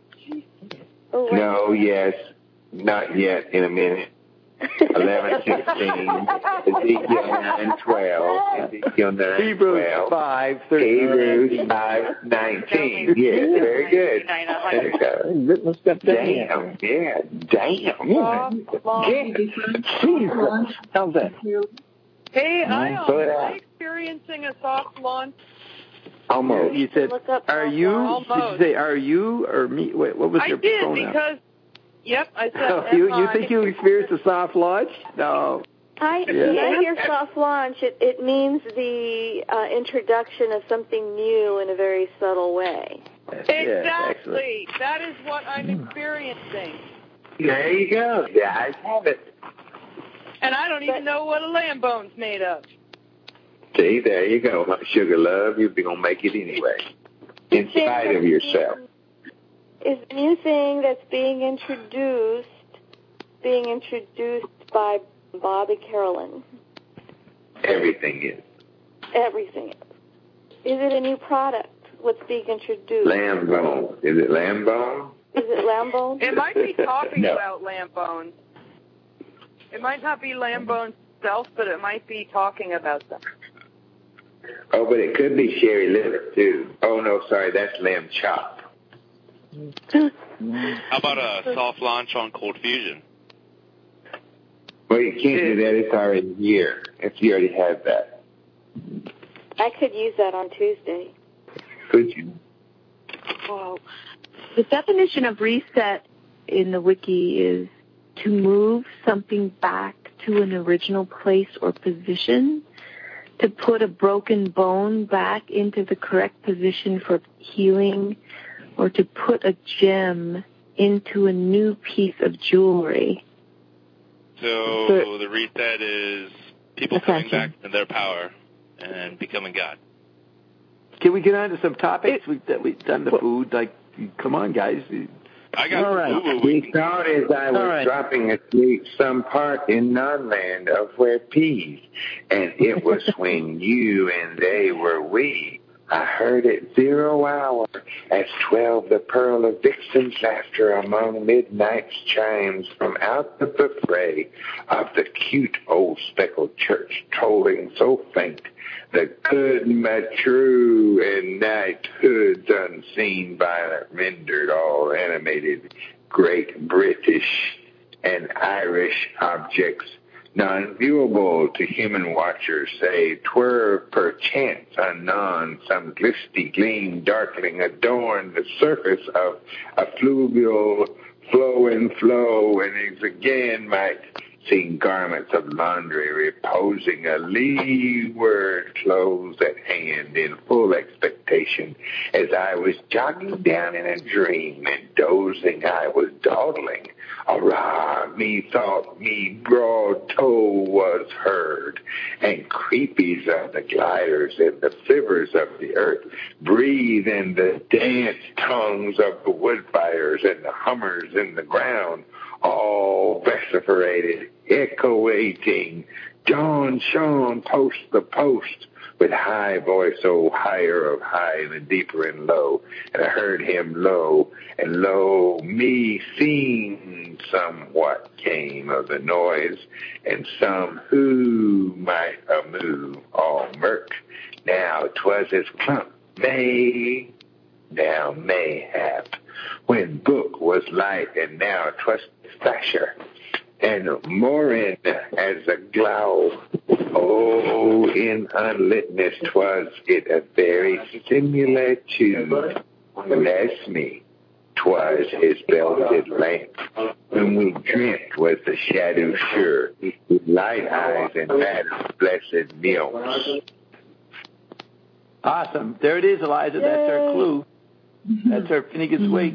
Oh, wait. No, yes, not yet, in a minute. eleven, sixteen, Ezekiel nine, twelve, Ezekiel nine, Hebrews twelve, five, thirteen. Hebrews five, nineteen. Yes, very good. There you go. Let's step down. Damn, yeah, damn. Soft launch. Jesus. How's that? Hey, Put Ion, out. am I experiencing a soft launch? Almost. You said, Look up are soft you, launch. did you say, are you, or me? Wait, what was I your did, pronoun? because, yep, I said Oh, you, you am think I. you experienced a soft launch? No. I, Yeah. When I hear soft launch, it, it means the uh, introduction of something new in a very subtle way. Yes, yes, excellent. Exactly. That is what I'm experiencing. There you go. Guys have it. And I don't even know what a lamb bone's made of. See, there you go. My sugar love, you're going to make it anyway. In spite of yourself. Is the new thing that's being introduced being introduced by Bobby Carolyn? Everything is. Everything is. Is it a new product? What's being introduced? Lamb bone. Is it lamb bone? Is it lamb bone? It might be talking No. about lamb bones. It might not be lamb bones itself, but it might be talking about them. Oh, but it could be sherry liver, too. Oh, no, sorry, that's lamb chop. How about a soft launch on Cold Fusion? Well, you can't do that. It's already here. If you already have that. I could use that on Tuesday. Could you? Wow. The definition of reset in the wiki is to move something back to an original place or position, to put a broken bone back into the correct position for healing, or to put a gem into a new piece of jewelry. So So- the reset is people coming back to their power and becoming God. Can we get on to some topics? We've, we've done the food. Like, come on, guys. I got All right. Google. We thought as I was All right. dropping asleep some part in non-land of where peace, and it was when you and they were we. I heard at zero hour, at twelve, the pearl of vixen's laughter among midnight's chimes from out of the fray of the cute old speckled church, tolling so faint, the good, my true, and knighthoods unseen by rendered all animated, great British and Irish objects, non-viewable to human watchers, say, twere perchance anon some glisty gleam darkling adorn the surface of a fluvial flow and flow, and is again might see garments of laundry reposing a leeward close at hand in full expectation, as I was jogging down in a dream and dozing I was dawdling Arrah, methought me broad toe was heard, and creepies of the gliders and the flivers of the earth breathe in the dance tongues of the woodfires and the hummers in the ground, all vociferated, echoating, John Sean post the post, with high voice, oh, higher of high and deeper and low. And I heard him low, and lo, me seen somewhat came of the noise, and some who might a move all murk. Now 'twas his clump, may, now mayhap, when book was light, and now 'twas flasher, and more in as a glow. Oh, in unlitness 'twas it a very similitude. Bless me, 'twas his belted lamp. When we dreamt was the shadow sure, with light eyes and matter blessed milks. Awesome. There it is, Eliza. Yay. That's our clue. That's our Finnegan's Wake.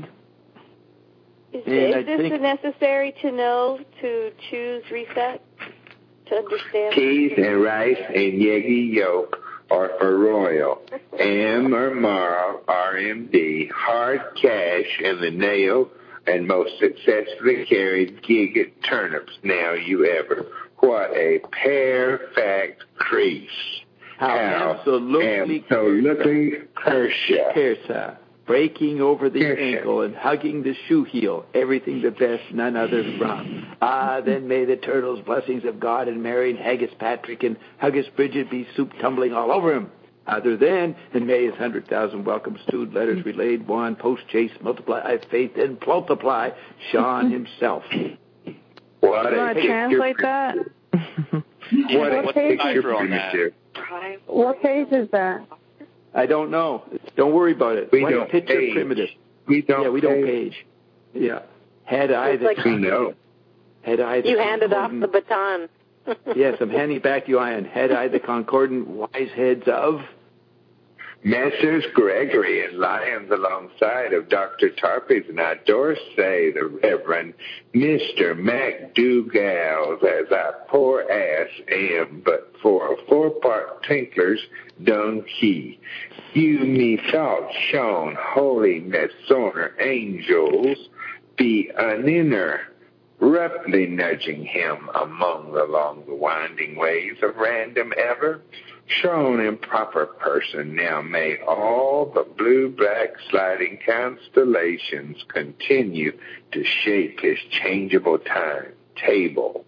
Is, is this think, necessary to know to choose reset? To understand? Peas and rice and Yegi yolk are for royal. M or Marl, R M D, hard cash and the nail, and most successfully carried gig at turnips now you ever. What a perfect crease. How, How absolutely absolutely Kershaw. Kershaw. Breaking over the Kershaw. Ankle and hugging the shoe heel. Everything the best, none other from. Ah, then may the turtles' blessings of God and Mary and Haggis Patrick and Huggis Bridget be soup tumbling all over him. Other than, and may his hundred thousand welcomes stewed, letters relayed, one, post chase, multiply, I faith, and multiply, Sean himself. What you want to translate that? What a picture on that? What page is that? I don't know. Don't worry about it. We White don't picture page. primitive. We don't yeah, we page. don't page. Yeah. Had I the... Like we know. Had I the you handed off the baton. Yes, I'm handing back to you, Ian. Had I the concordant wise heads of... Messrs. Gregory and Lyons alongside of Doctor Tarpies and outdoors say the Reverend Mister MacDougall's as I poor ass am, but for a four-part tinkler's dung key. You methought shown holy Masonic angels be an inner, roughly nudging him among along the winding ways of random ever. Shown improper person, now may all the blue-black sliding constellations continue to shape his changeable time table.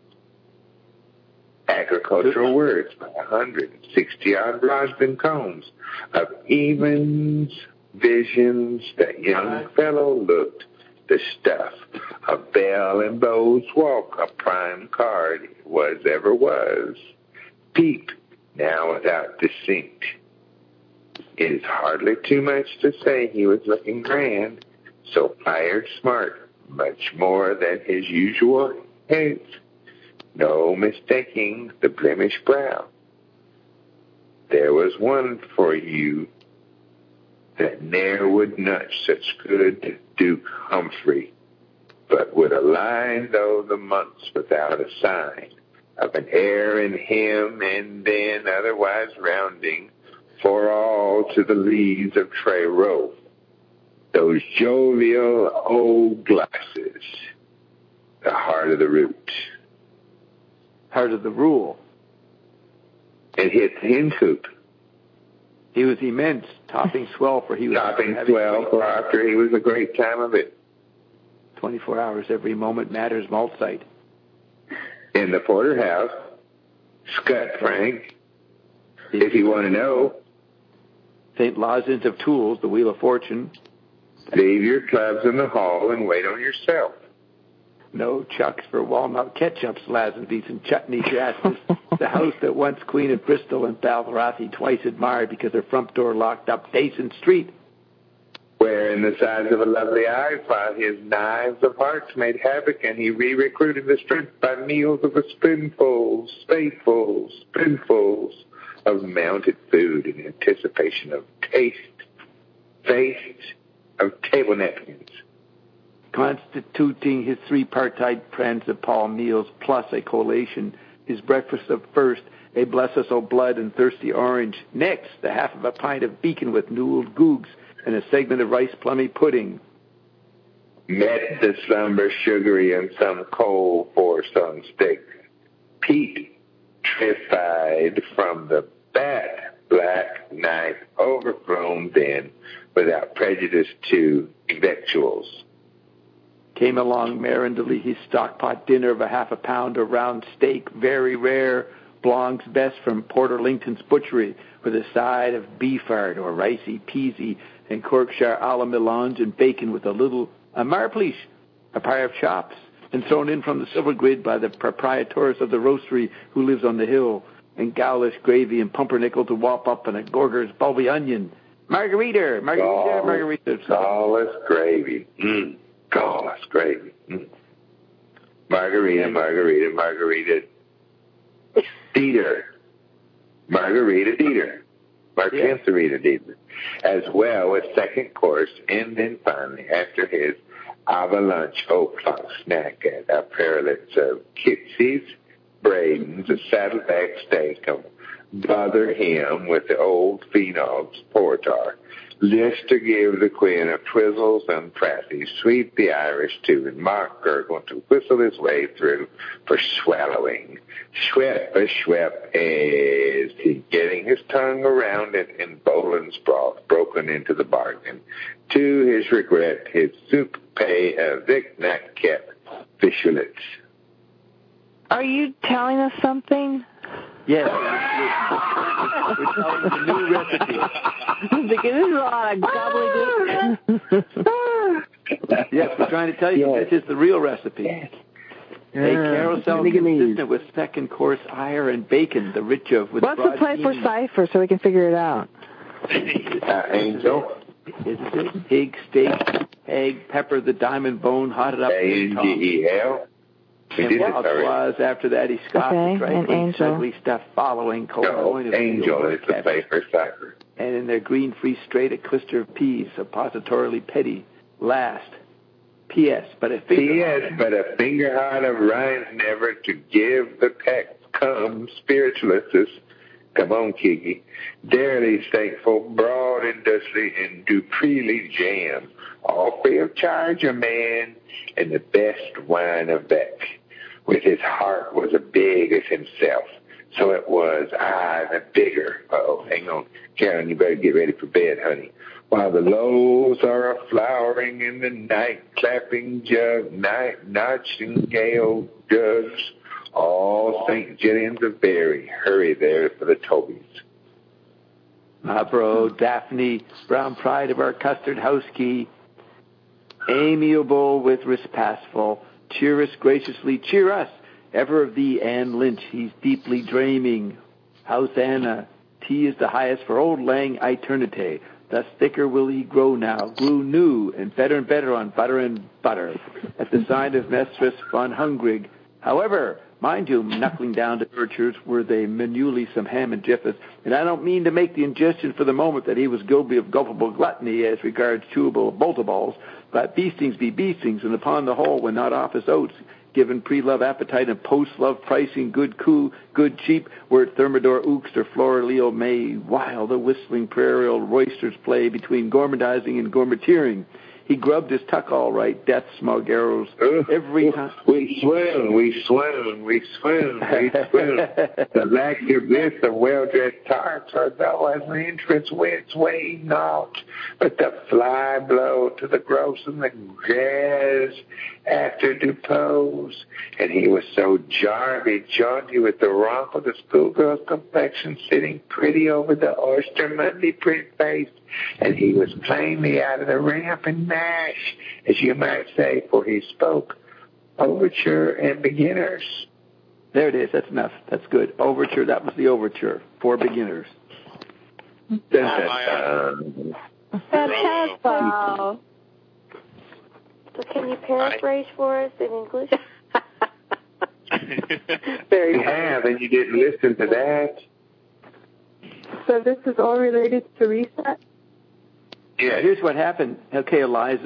Agricultural words by one hundred sixty odd rods and cones of evens, visions, that young fellow looked the stuff of Bell and Bow's walk, a prime card was ever was. Peep. Now without distinct. It is hardly too much to say he was looking grand, so fired smart, much more than his usual health. No mistaking the blemished brow. There was one for you that ne'er would nudge such good Duke Humphrey, but would align though the months without a sign of an heir in him, and then otherwise rounding for all to the leaves of Treyrow. Those jovial old glasses, the heart of the root. Heart of the rule. And hit the hen coop. He was immense, topping swell for he was topping swell for after he was a great time of it. Twenty-four hours every moment matters malt site. In the porterhouse, Scott Frank, if you want to know. Saint Lozins of Tools, the Wheel of Fortune. Leave your clubs in the hall and wait on yourself. No chucks for walnut ketchups, Lazenby's and chutney jasses. The house that once Queen of Bristol and Balrathi twice admired because her front door locked up Dason Street. Where in the size of a lovely eye, while his knives of hearts made havoc, and he re-recruited the strength by meals of a spoonfuls, spadefuls, spoonfuls of mounted food in anticipation of taste, taste of table napkins. constituting his three-partite principal meals plus a collation, his breakfast of first, a bless us, O blood and thirsty orange. Next, the half of a pint of beacon with newelled googs and a segment of rice plummy pudding. Met the slumber sugary and some coal for some steak. Petrified from the bat black night, overgrown then without prejudice to victuals. Came along merrily his stockpot dinner of a half a pound of round steak, very rare, Blong's best from Porter Lincoln's butchery, with a side of beefard or ricey peasy and Corkshire a la melange and bacon with a little a marpleach, a pair of chops, and thrown in from the silver grid by the proprietress of the roastery who lives on the hill, and gowlish gravy and pumpernickel to whop up and a Gorger's bulby onion. Margarita, margarita, margarita. Gallus gravy. Mm. Gallus gravy. Mm. Margarita, margarita, margarita. Dieter. Margarita Dieter. Margarita Dieter. As well as second course, and then finally, after his avalanche o'clock snack at a parallels of Kitsy's, Braden's, a saddleback steak of bother him with the old phenol's portar. Just to give the Queen a twizzles and prassies, sweep the Irish too, and Mark gurgle to whistle his way through for swallowing. Schwep a schwep is he getting his tongue around it in Boland's broth, broken into the bargain. To his regret, his soup pay a Vic Nat kept fischulets. Are you telling us something? Yes. We're telling the new recipe. Because this is a lot of gobbledygook. Yes, we're trying to tell you yes. This is the real recipe. Yes. A carousel consistent with second course ire and bacon, the rich of with What's the play for cipher so we can figure it out? Uh, Angel. Is it pig, steak, egg, pepper, the diamond bone, hotted up. A N G E L. And what was after that he scoffed okay, at trifling, ugly stuff following cold no, Angel is the play for cipher. And in their green free straight a cluster of peas, suppositorily petty. Last. P S. But a finger P S. But a finger hard of rhymes never to give the peck come spiritualists. Come on, Kiki. Darely thankful, broad industry, and Dupreely jam. All free of charge, a man, and the best wine of Beck. With his heart was as big as himself. So it was I, the bigger. Uh-oh, hang on. Karen, you better get ready for bed, honey. While the loaves are a-flowering in the night, clapping jug, night, nightingale jugs, all Saint Gillian's of Berry, hurry there for the Tobys. My bro, Daphne, brown pride of our custard house key, amiable with rispasful, cheer us graciously, cheer us, ever of thee, Anne Lynch, he's deeply dreaming. House Anna, tea is the highest for old lang eternity. Thus thicker will he grow now, grew new, and better and better on butter and butter, at the sign of Mistress von Hungrig. However, mind you, knuckling down to virtues were they minuli some ham and jiffus, and I don't mean to make the ingestion for the moment that he was guilty of gulpable gluttony as regards chewable boltaballs, but beastings be beastings, and upon the whole, when not off his oats, given pre-love appetite and post-love pricing, good coup, good cheap, were it Thermidor Oaks or Florileo May, while the whistling prairial roisters play between gourmandizing and gourmeteering. He grubbed his tuck all right, death smug arrows, every time. We swoon, we swoon, we swoon, we swoon. The lack of bliss of well-dressed tarts are though as the entrance winds way not, but the fly blow to the gross and the jazz after depose. And he was so jarby, jaunty with the romp of the schoolgirl's complexion, sitting pretty over the oyster Monday print face. And he was plainly out of the ramp and mash, as you might say, for he spoke overture and beginners. There it is. That's enough. That's good. Overture. That was the overture for beginners. Fantastic. Wow. So can you paraphrase for us in English? Very you have, and you didn't listen to that. So this is all related to reset? Yeah. Here's what happened. Okay, Eliza,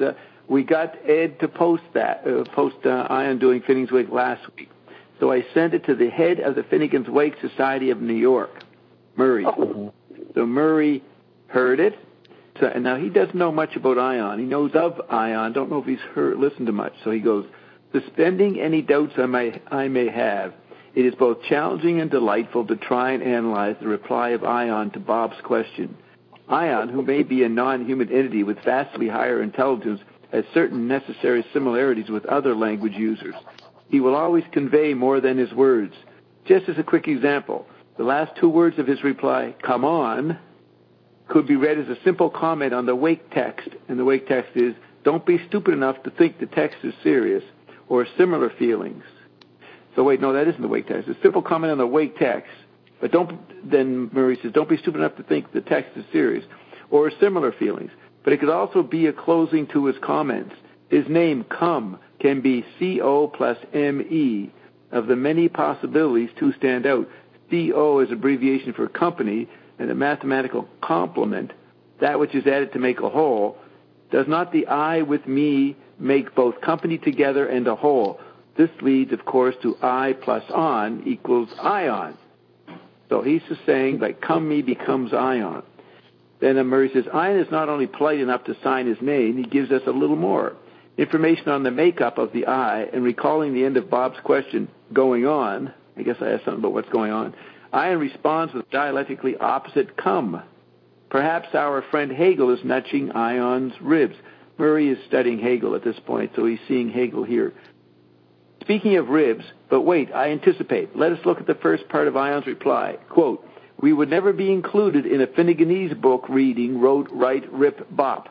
we got Ed to post that, uh, post uh, Ion doing Finnegan's Wake last week. So I sent it to the head of the Finnegan's Wake Society of New York, Murray. Oh. So Murray heard it. So, and now he doesn't know much about Ion. He knows of Ion. Don't know if he's heard, listened to much. So he goes, suspending any doubts I may, I may have, it is both challenging and delightful to try and analyze the reply of Ion to Bob's question. Ion, who may be a non-human entity with vastly higher intelligence, has certain necessary similarities with other language users. He will always convey more than his words. Just as a quick example, the last two words of his reply, come on, could be read as a simple comment on the wake text. And the wake text is, don't be stupid enough to think the text is serious, or similar feelings. So wait, no, that isn't the wake text. It's a simple comment on the wake text. But don't, then Murray says, don't be stupid enough to think the text is serious, or similar feelings. But it could also be a closing to his comments. His name, come, can be C O plus M E. Of the many possibilities, two stand out. C O is abbreviation for company, and the mathematical complement, that which is added to make a whole. Does not the I with me make both company together and a whole? This leads, of course, to I plus on equals ion. So he's just saying, like, come me becomes ion. Then Murray says, Ion is not only polite enough to sign his name, he gives us a little more. Information on the makeup of the I, and recalling the end of Bob's question, going on, I guess I asked something about what's going on, Ion responds with dialectically opposite come. Perhaps our friend Hegel is nudging Ion's ribs. Murray is studying Hegel at this point, so he's seeing Hegel here. Speaking of ribs, but wait, I anticipate. Let us look at the first part of Ion's reply. Quote, we would never be included in a Finneganese book reading wrote, write, rip, bop.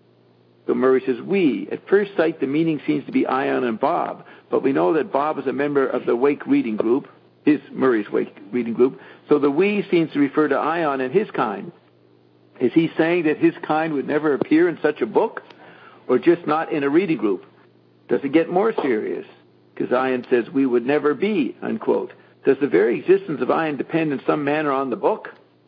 So Murray says, we. At first sight, the meaning seems to be Ion and Bob, but we know that Bob is a member of the Wake reading group, his Murray's Wake reading group, so the we seems to refer to Ion and his kind. Is he saying that his kind would never appear in such a book, or just not in a reading group? Does it get more serious? Because Ion says, we would never be, unquote. Does the very existence of Ion depend in some manner on the book?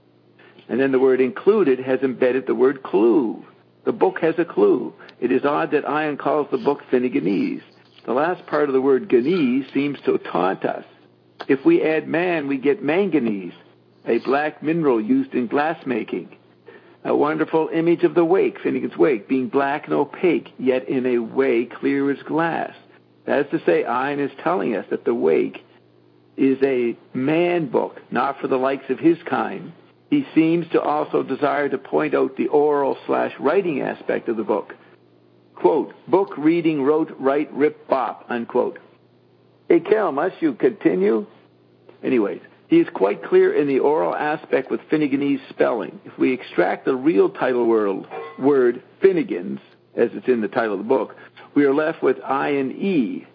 And then the word included has embedded the word clue. The book has a clue. It is odd that Ion calls the book Finneganese. The last part of the word ganese seems to taunt us. If we add man, we get manganese, a black mineral used in glass making. A wonderful image of the wake, Finnegan's Wake, being black and opaque, yet in a way clear as glass. That is to say, Ion is telling us that the wake is a man book, not for the likes of his kind. He seems to also desire to point out the oral slash writing aspect of the book. Quote, book reading, wrote, write, rip, bop, unquote. Hey, Kel, must you continue? Anyways, he is quite clear in the oral aspect with Finneganese spelling. If we extract the real title word, word Finnegans, as it's in the title of the book, we are left with I and E,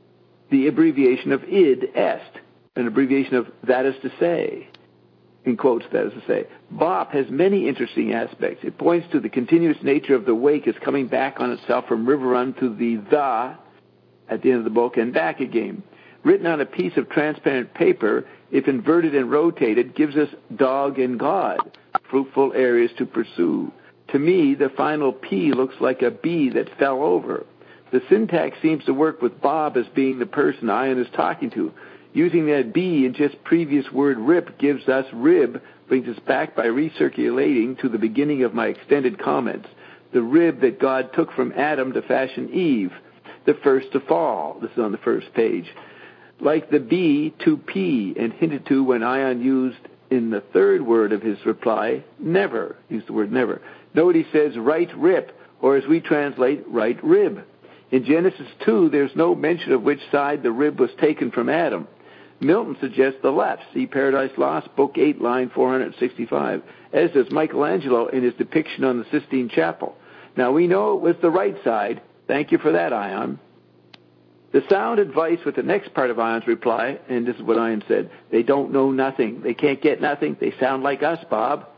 the abbreviation of id, est, an abbreviation of that is to say, in quotes, that is to say. Bop has many interesting aspects. It points to the continuous nature of the wake as coming back on itself from River Run to the the at the end of the book and back again. Written on a piece of transparent paper, if inverted and rotated, gives us dog and God, fruitful areas to pursue. To me, the final P looks like a B that fell over. The syntax seems to work with Bob as being the person Ion is talking to. Using that B in just previous word rip gives us rib, brings us back by recirculating to the beginning of my extended comments. The rib that God took from Adam to fashion Eve, the first to fall. This is on the first page. Like the B to P, and hinted to when Ion used in the third word of his reply, never, used the word never. Note he says right rip, or as we translate, right rib. In Genesis two, there's no mention of which side the rib was taken from Adam. Milton suggests the left. See Paradise Lost, Book eight, line four hundred sixty-five, as does Michelangelo in his depiction on the Sistine Chapel. Now, we know it was the right side. Thank you for that, Ion. The sound advice with the next part of Ion's reply, and this is what Ion said, they don't know nothing. They can't get nothing. They sound like us, Bob.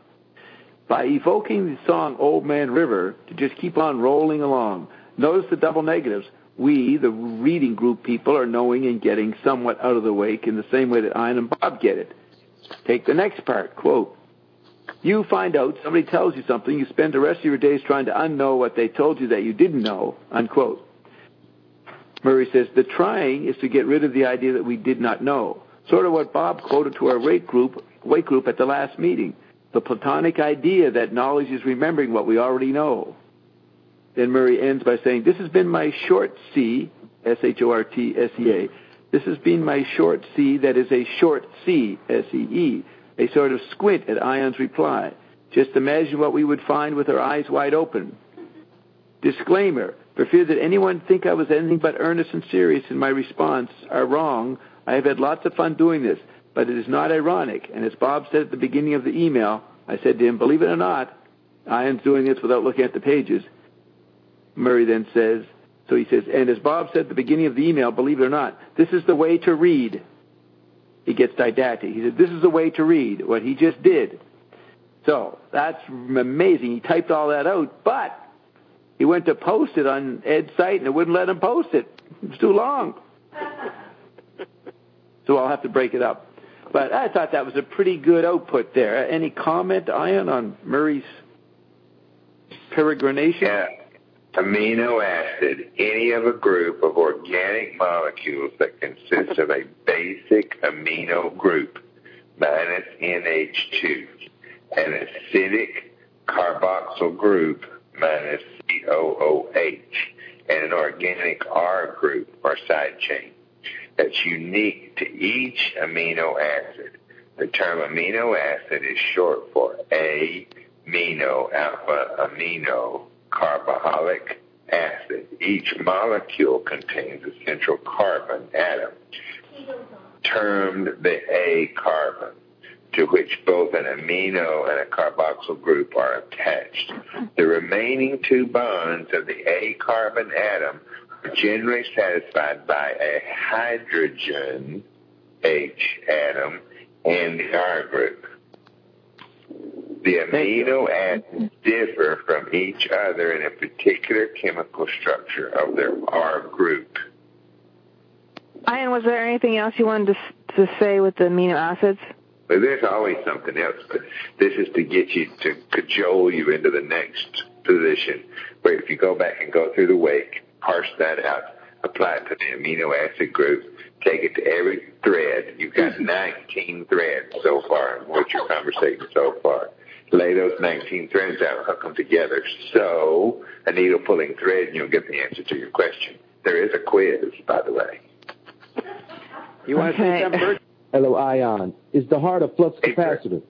By evoking the song Old Man River to just keep on rolling along. Notice the double negatives. We, the reading group people, are knowing and getting somewhat out of the wake in the same way that Ion and Bob get it. Take the next part, quote, You find out, somebody tells you something, you spend the rest of your days trying to unknow what they told you that you didn't know, unquote. Murray says, the trying is to get rid of the idea that we did not know. Sort of what Bob quoted to our weight group, weight group at the last meeting. The Platonic idea that knowledge is remembering what we already know. Then Murray ends by saying, this has been my short C, S H O R T S E A. This has been my short C, that is a short C, S E E. A sort of squint at Ion's reply. Just imagine what we would find with our eyes wide open. Disclaimer, for fear that anyone think I was anything but earnest and serious in my response are wrong, I have had lots of fun doing this, but it is not ironic. And as Bob said at the beginning of the email, I said to him, believe it or not, Ion's doing this without looking at the pages. Murray then says, so he says, and as Bob said at the beginning of the email, believe it or not, this is the way to read. He gets didactic. He said, this is the way to read what he just did. So that's amazing. He typed all that out, but he went to post it on Ed's site, and it wouldn't let him post it. It was too long. So I'll have to break it up. But I thought that was a pretty good output there. Any comment, Ian, on Murray's peregrination? Yeah. Amino acid, any of a group of organic molecules that consists of a basic amino group minus N H two, an acidic carboxyl group minus C O O H, and an organic R group or side chain that's unique to each amino acid. The term amino acid is short for amino, alpha amino, carboxylic acid. Each molecule contains a central carbon atom, termed the A carbon, to which both an amino and a carboxyl group are attached. The remaining two bonds of the A carbon atom are generally satisfied by a hydrogen H atom and the R group. The amino acids differ from each other in a particular chemical structure of their R group. Ian, was there anything else you wanted to, to say with the amino acids? Well, there's always something else, but this is to get you, to cajole you into the next position, where if you go back and go through the wake, parse that out, apply it to the amino acid group, take it to every thread. You've got nineteen threads so far in what you're conversating so far. Lay those nineteen threads out and hook them together. So a needle pulling thread, and you'll get the answer to your question. There is a quiz, by the way. You want to say something, Bert? Hello, Ion. Is the heart a flux capacitor?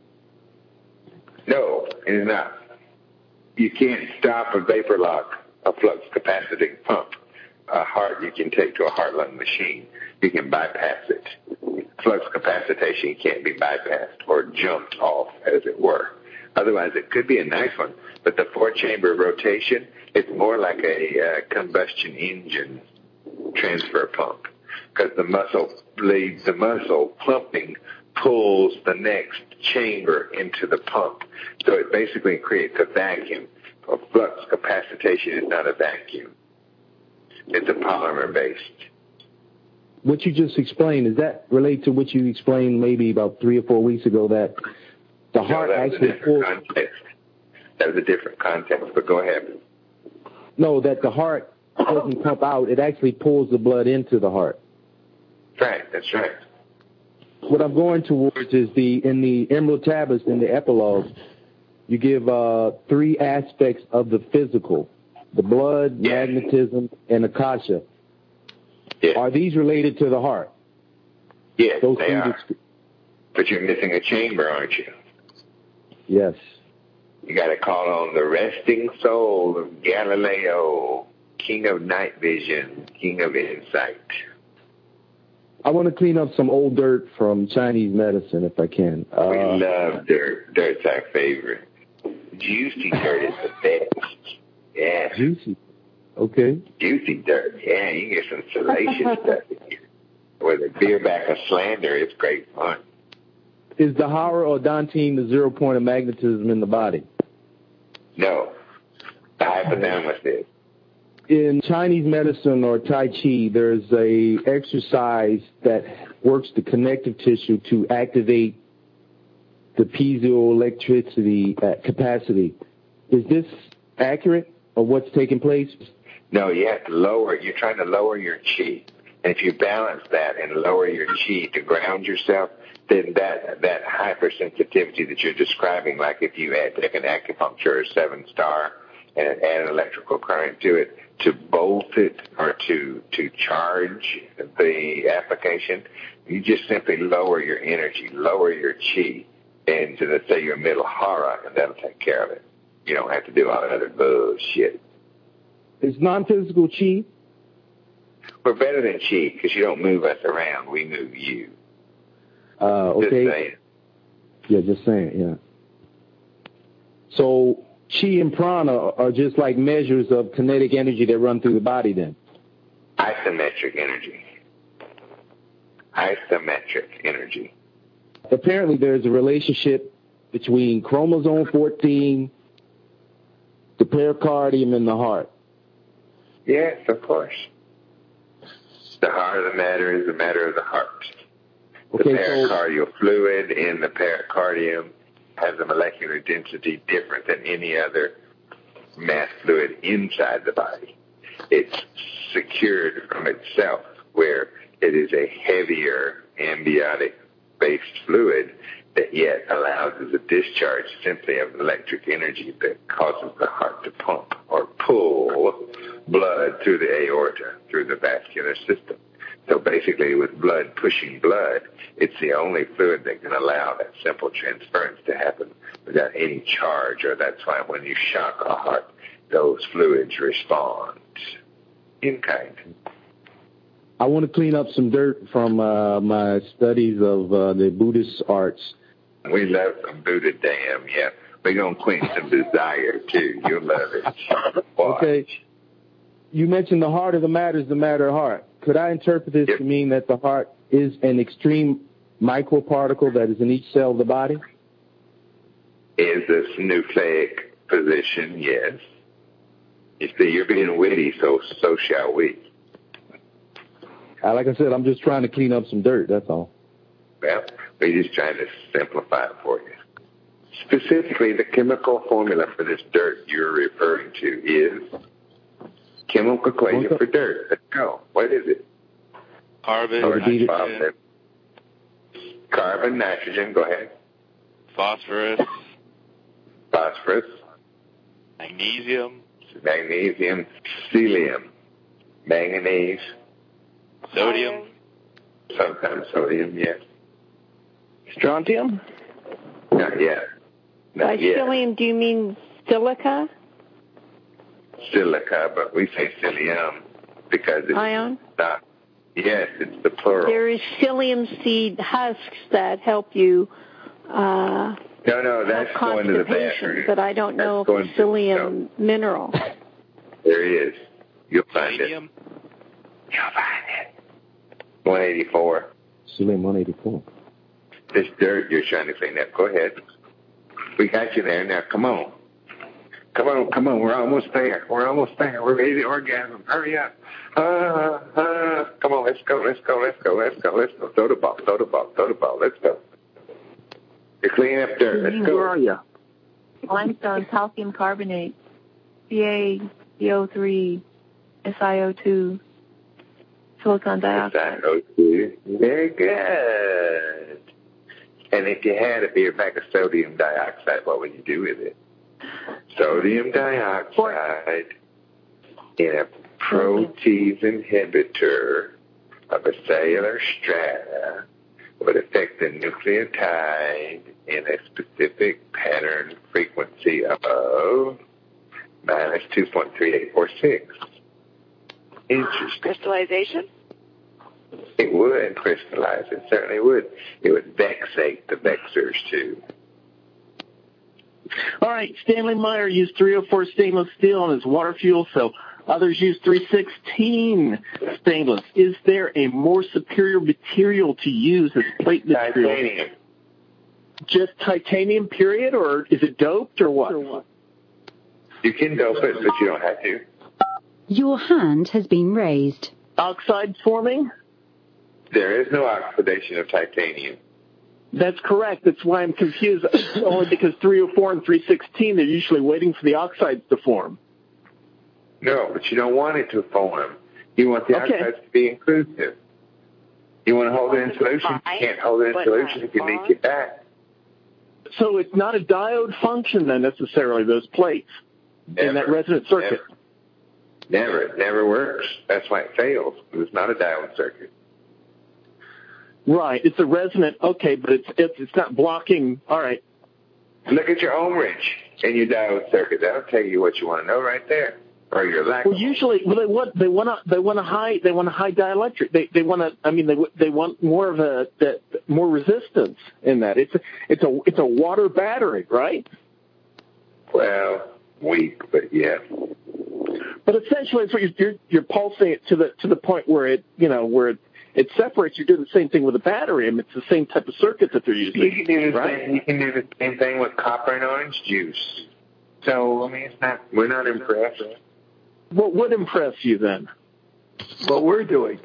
No, it is not. You can't stop a vapor lock, a flux capaciting pump. A heart you can take to a heart-lung machine. You can bypass it. Flux capacitation can't be bypassed or jumped off, as it were. Otherwise, it could be a nice one, but the four-chamber rotation, it's more like a uh, combustion engine transfer pump, because the muscle leads, the muscle pumping pulls the next chamber into the pump. So it basically creates a vacuum. A flux capacitation is not a vacuum. It's a polymer-based. What you just explained, does that relate to what you explained maybe about three or four weeks ago, that the heart no, that actually pulls... Context. That was a different context, but go ahead. No, that the heart doesn't pump out. It actually pulls the blood into the heart. Right, that's right. What I'm going towards is the in the Emerald Tablets, in the epilogue, you give uh, three aspects of the physical: the blood, yes. magnetism, and akasha. Yes. Are these related to the heart? Yes, Those they are. Disc- but you're missing a chamber, aren't you? Yes. You got to call on the resting soul of Galileo, king of night vision, king of insight. I want to clean up some old dirt from Chinese medicine, if I can. Uh, we love dirt. Dirt's our favorite. Juicy dirt is the best. Yeah. Juicy. Okay. Juicy dirt. Yeah, you can get some salacious stuff in here. With a beer back of slander, it's great fun. Is the Hara or Dantine the zero point of magnetism in the body? No. The hypothalamus is. In Chinese medicine or Tai Chi, there's a exercise that works the connective tissue to activate the piezoelectricity uh, capacity. Is this accurate of what's taking place? No, you have to lower, you're trying to lower your chi. And if you balance that and lower your chi to ground yourself, then that that hypersensitivity that you're describing, like if you had take an acupuncture or seven star and add an electrical current to it, to bolt it or to to charge the application, you just simply lower your energy, lower your chi into, let's say, your middle hara, and that'll take care of it. You don't have to do all that other bullshit. Is non-physical chi? We're better than chi because you don't move us around. We move you. Uh, okay. Just saying. Yeah, just saying, yeah. So chi and prana are just like measures of kinetic energy that run through the body then? Isometric energy. Isometric energy. Apparently there's a relationship between chromosome fourteen, the pericardium, and the heart. Yes, of course. The heart of the matter is the matter of the heart. The Okay, pericardial so, fluid in the pericardium has a molecular density different than any other mass fluid inside the body. It's secured from itself, where it is a heavier ambiotic-based fluid that yet allows as a discharge simply of electric energy that causes the heart to pump or pull blood through the aorta, through the vascular system. So basically, with blood pushing blood, it's the only fluid that can allow that simple transference to happen without any charge, or that's why when you shock a heart, those fluids respond in kind. I want to clean up some dirt from uh, my studies of uh, the Buddhist arts. We love some Buddha damn, yeah. We're going to clean some desire, too. You'll love it. Watch. Okay. You mentioned the heart of the matter is the matter of heart. Could I interpret this yep. to mean that the heart is an extreme microparticle that is in each cell of the body? Is this nucleic position? Yes. You see, you're being witty, so so shall we. Uh, like I said, I'm just trying to clean up some dirt, that's all. Well, we're just trying to simplify it for you. Specifically, the chemical formula for this dirt you're referring to is chemical equation for dirt. Let's go. What is it? Carbon, or nitrogen. Carbon, nitrogen, go ahead. Phosphorus. Phosphorus. Magnesium. Magnesium. Celium. Manganese. Sodium. Sometimes sodium, yes. Strontium? Not yet. Not By yet. psyllium, do you mean silica? Silica, but we say psyllium because it's Ion? not. Yes, it's the plural. There is psyllium seed husks that help you. Uh, no, no, that's going to the bathroom. But I don't that's know if it's psyllium no. mineral. There is. You'll find Psyllium. it. You'll find it. one eighty-four. Psyllium one eighty-four. This dirt you're trying to clean up. Go ahead. We got you there. Now, come on. Come on, come on. We're almost there. We're almost there. We're ready to orgasm. Hurry up. Uh, uh, come on, let's go, let's go, let's go, let's go, let's go. Throw the ball, throw the ball, throw the ball. Let's go. You're cleaning up dirt. Let's go. Where are you? Limestone, calcium carbonate, C A C O three, S I O two, silicon dioxide. S I O two. Very good. And if you had a beer bag of sodium dioxide, what would you do with it? Sodium dioxide in a protease inhibitor of a cellular strata would affect the nucleotide in a specific pattern frequency of minus two point three eight four six. Interesting. Crystallization? It would crystallize. It certainly would. It would vexate the vexers, too. All right, Stanley Meyer used three oh four stainless steel in his water fuel, so others use three sixteen stainless. Is there a more superior material to use as plate material? Titanium. Just titanium, period, or is it doped, or what? You can dope it, but you don't have to. Your hand has been raised. Oxide forming? There is no oxidation of titanium. That's correct. That's why I'm confused. Only because three oh four and three sixteen, they're usually waiting for the oxides to form. No, but you don't want it to form. You want the Okay. oxides to be inclusive. You want to hold it in solution. You can't hold it in solution if you leak it back. So it's not a diode function then necessarily, those plates Never, in that resonant circuit. Never. Never. It never works. That's why it fails. It's not a diode circuit. Right. It's a resonant. Okay, but it's it's, it's not blocking. All right. Look at your ohmage and your diode circuit. That'll tell you what you want to know right there. Or your lack Well, of usually, well, they want they want to they want a high they want a high dielectric. They they want to. I mean, they they want more of a that more resistance in that. It's a, it's a it's a water battery, right? Well, weak, but yeah. But essentially, it's what you're, you're you're pulsing it to the to the point where it you know where it, it separates. You're doing the same thing with a battery. I mean, it's the same type of circuit that they're using. You can do the right? same. You can do the same thing with copper and orange juice. So I mean, it's not. We're not impressed. What would impress you then? What we're doing.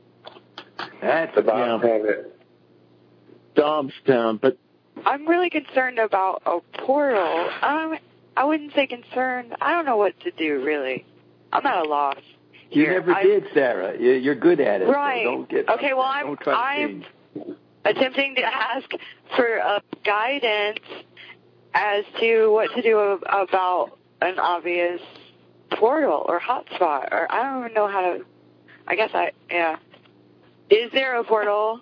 That's the yeah. it. Dobbs down, but I'm really concerned about a portal. Um, I wouldn't say concerned. I don't know what to do, really. I'm at a loss. You here. never I, did, Sarah. You- You're good at it. Right. So don't get okay, well, I'm, don't try to I'm change. attempting to ask for uh, guidance as to what to do about an obvious portal or hotspot, or I don't even know how to, I guess I, yeah. Is there a portal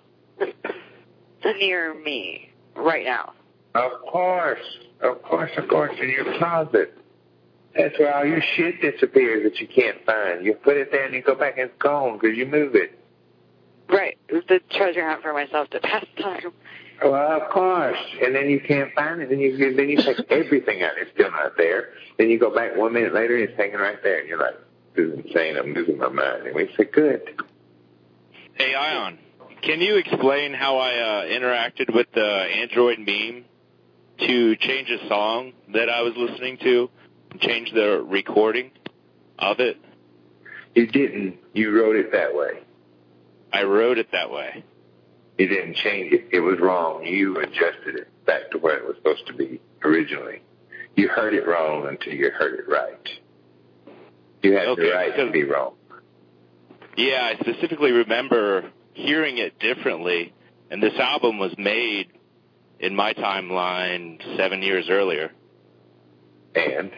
near me right now? Of course. Of course, of course, in your closet. That's where all your shit disappears that you can't find. You put it there and you go back and it's gone because you move it. Right. The treasure hunt for myself to pass time. Well, of course. And then you can't find it. Then you then you take everything out. It's still not there. Then you go back one minute later and it's hanging right there. And you're like, this is insane. I'm losing my mind. And we say, good. Hey, Ion, can you explain how I uh, interacted with the Android meme to change a song that I was listening to and change the recording of it? You didn't. You wrote it that way. I wrote it that way. You didn't change it. It was wrong. You adjusted it back to where it was supposed to be originally. You heard it wrong until you heard it right. You had Okay, the right because, to be wrong. Yeah, I specifically remember hearing it differently, and this album was made in my timeline seven years earlier. And?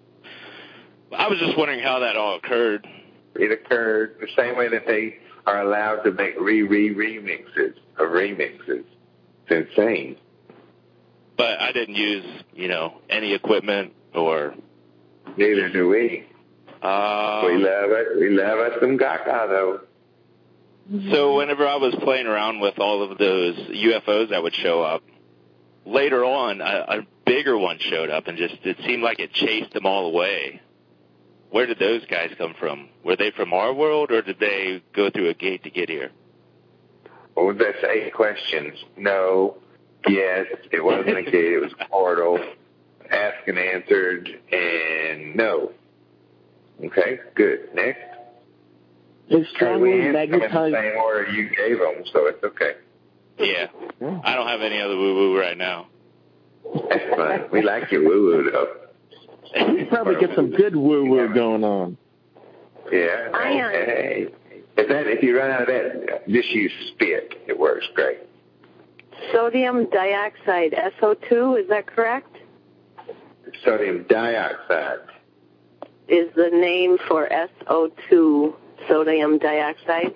I was just wondering how that all occurred. It occurred the same way that they are allowed to make re-re-remixes of remixes. It's insane. But I didn't use, you know, any equipment or... Neither do we. Uh, we love it. We love us some Gaga, though. So whenever I was playing around with all of those U F Os that would show up, later on, a, a bigger one showed up and just, it seemed like it chased them all away. Where did those guys come from? Were they from our world, or did they go through a gate to get here? Well, that's eight questions. No, yes, it wasn't a gate, it was a portal. Asked and answered, and no. Okay, good. Next. It's strongly we answered them in magnetized. the same order you gave them, so it's okay. Yeah. I don't have any other woo-woo right now. That's fine. We like your woo-woo, though. You probably get some good woo-woo going on. Yeah. Hey, if that if you run out of that, just use spit. It works great. Sodium dioxide, S O two, is that correct? Sodium dioxide is the name for S O two, sodium dioxide.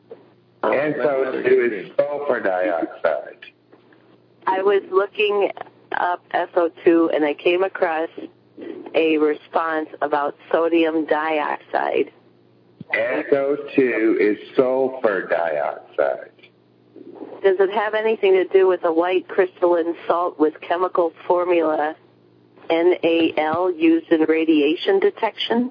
S O two is sulfur dioxide. I was looking up S O two and I came across a response about sodium dioxide. S O two is sulfur dioxide. Does it have anything to do with a white crystalline salt with chemical formula N A L used in radiation detection?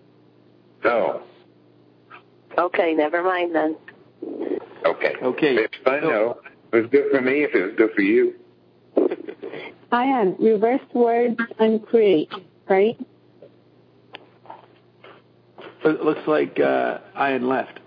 No. Okay, never mind then. Okay. Okay. It's fun, though. It was good for me if it was good for you. Ion, reverse words and create, right? It looks like uh, Ian left.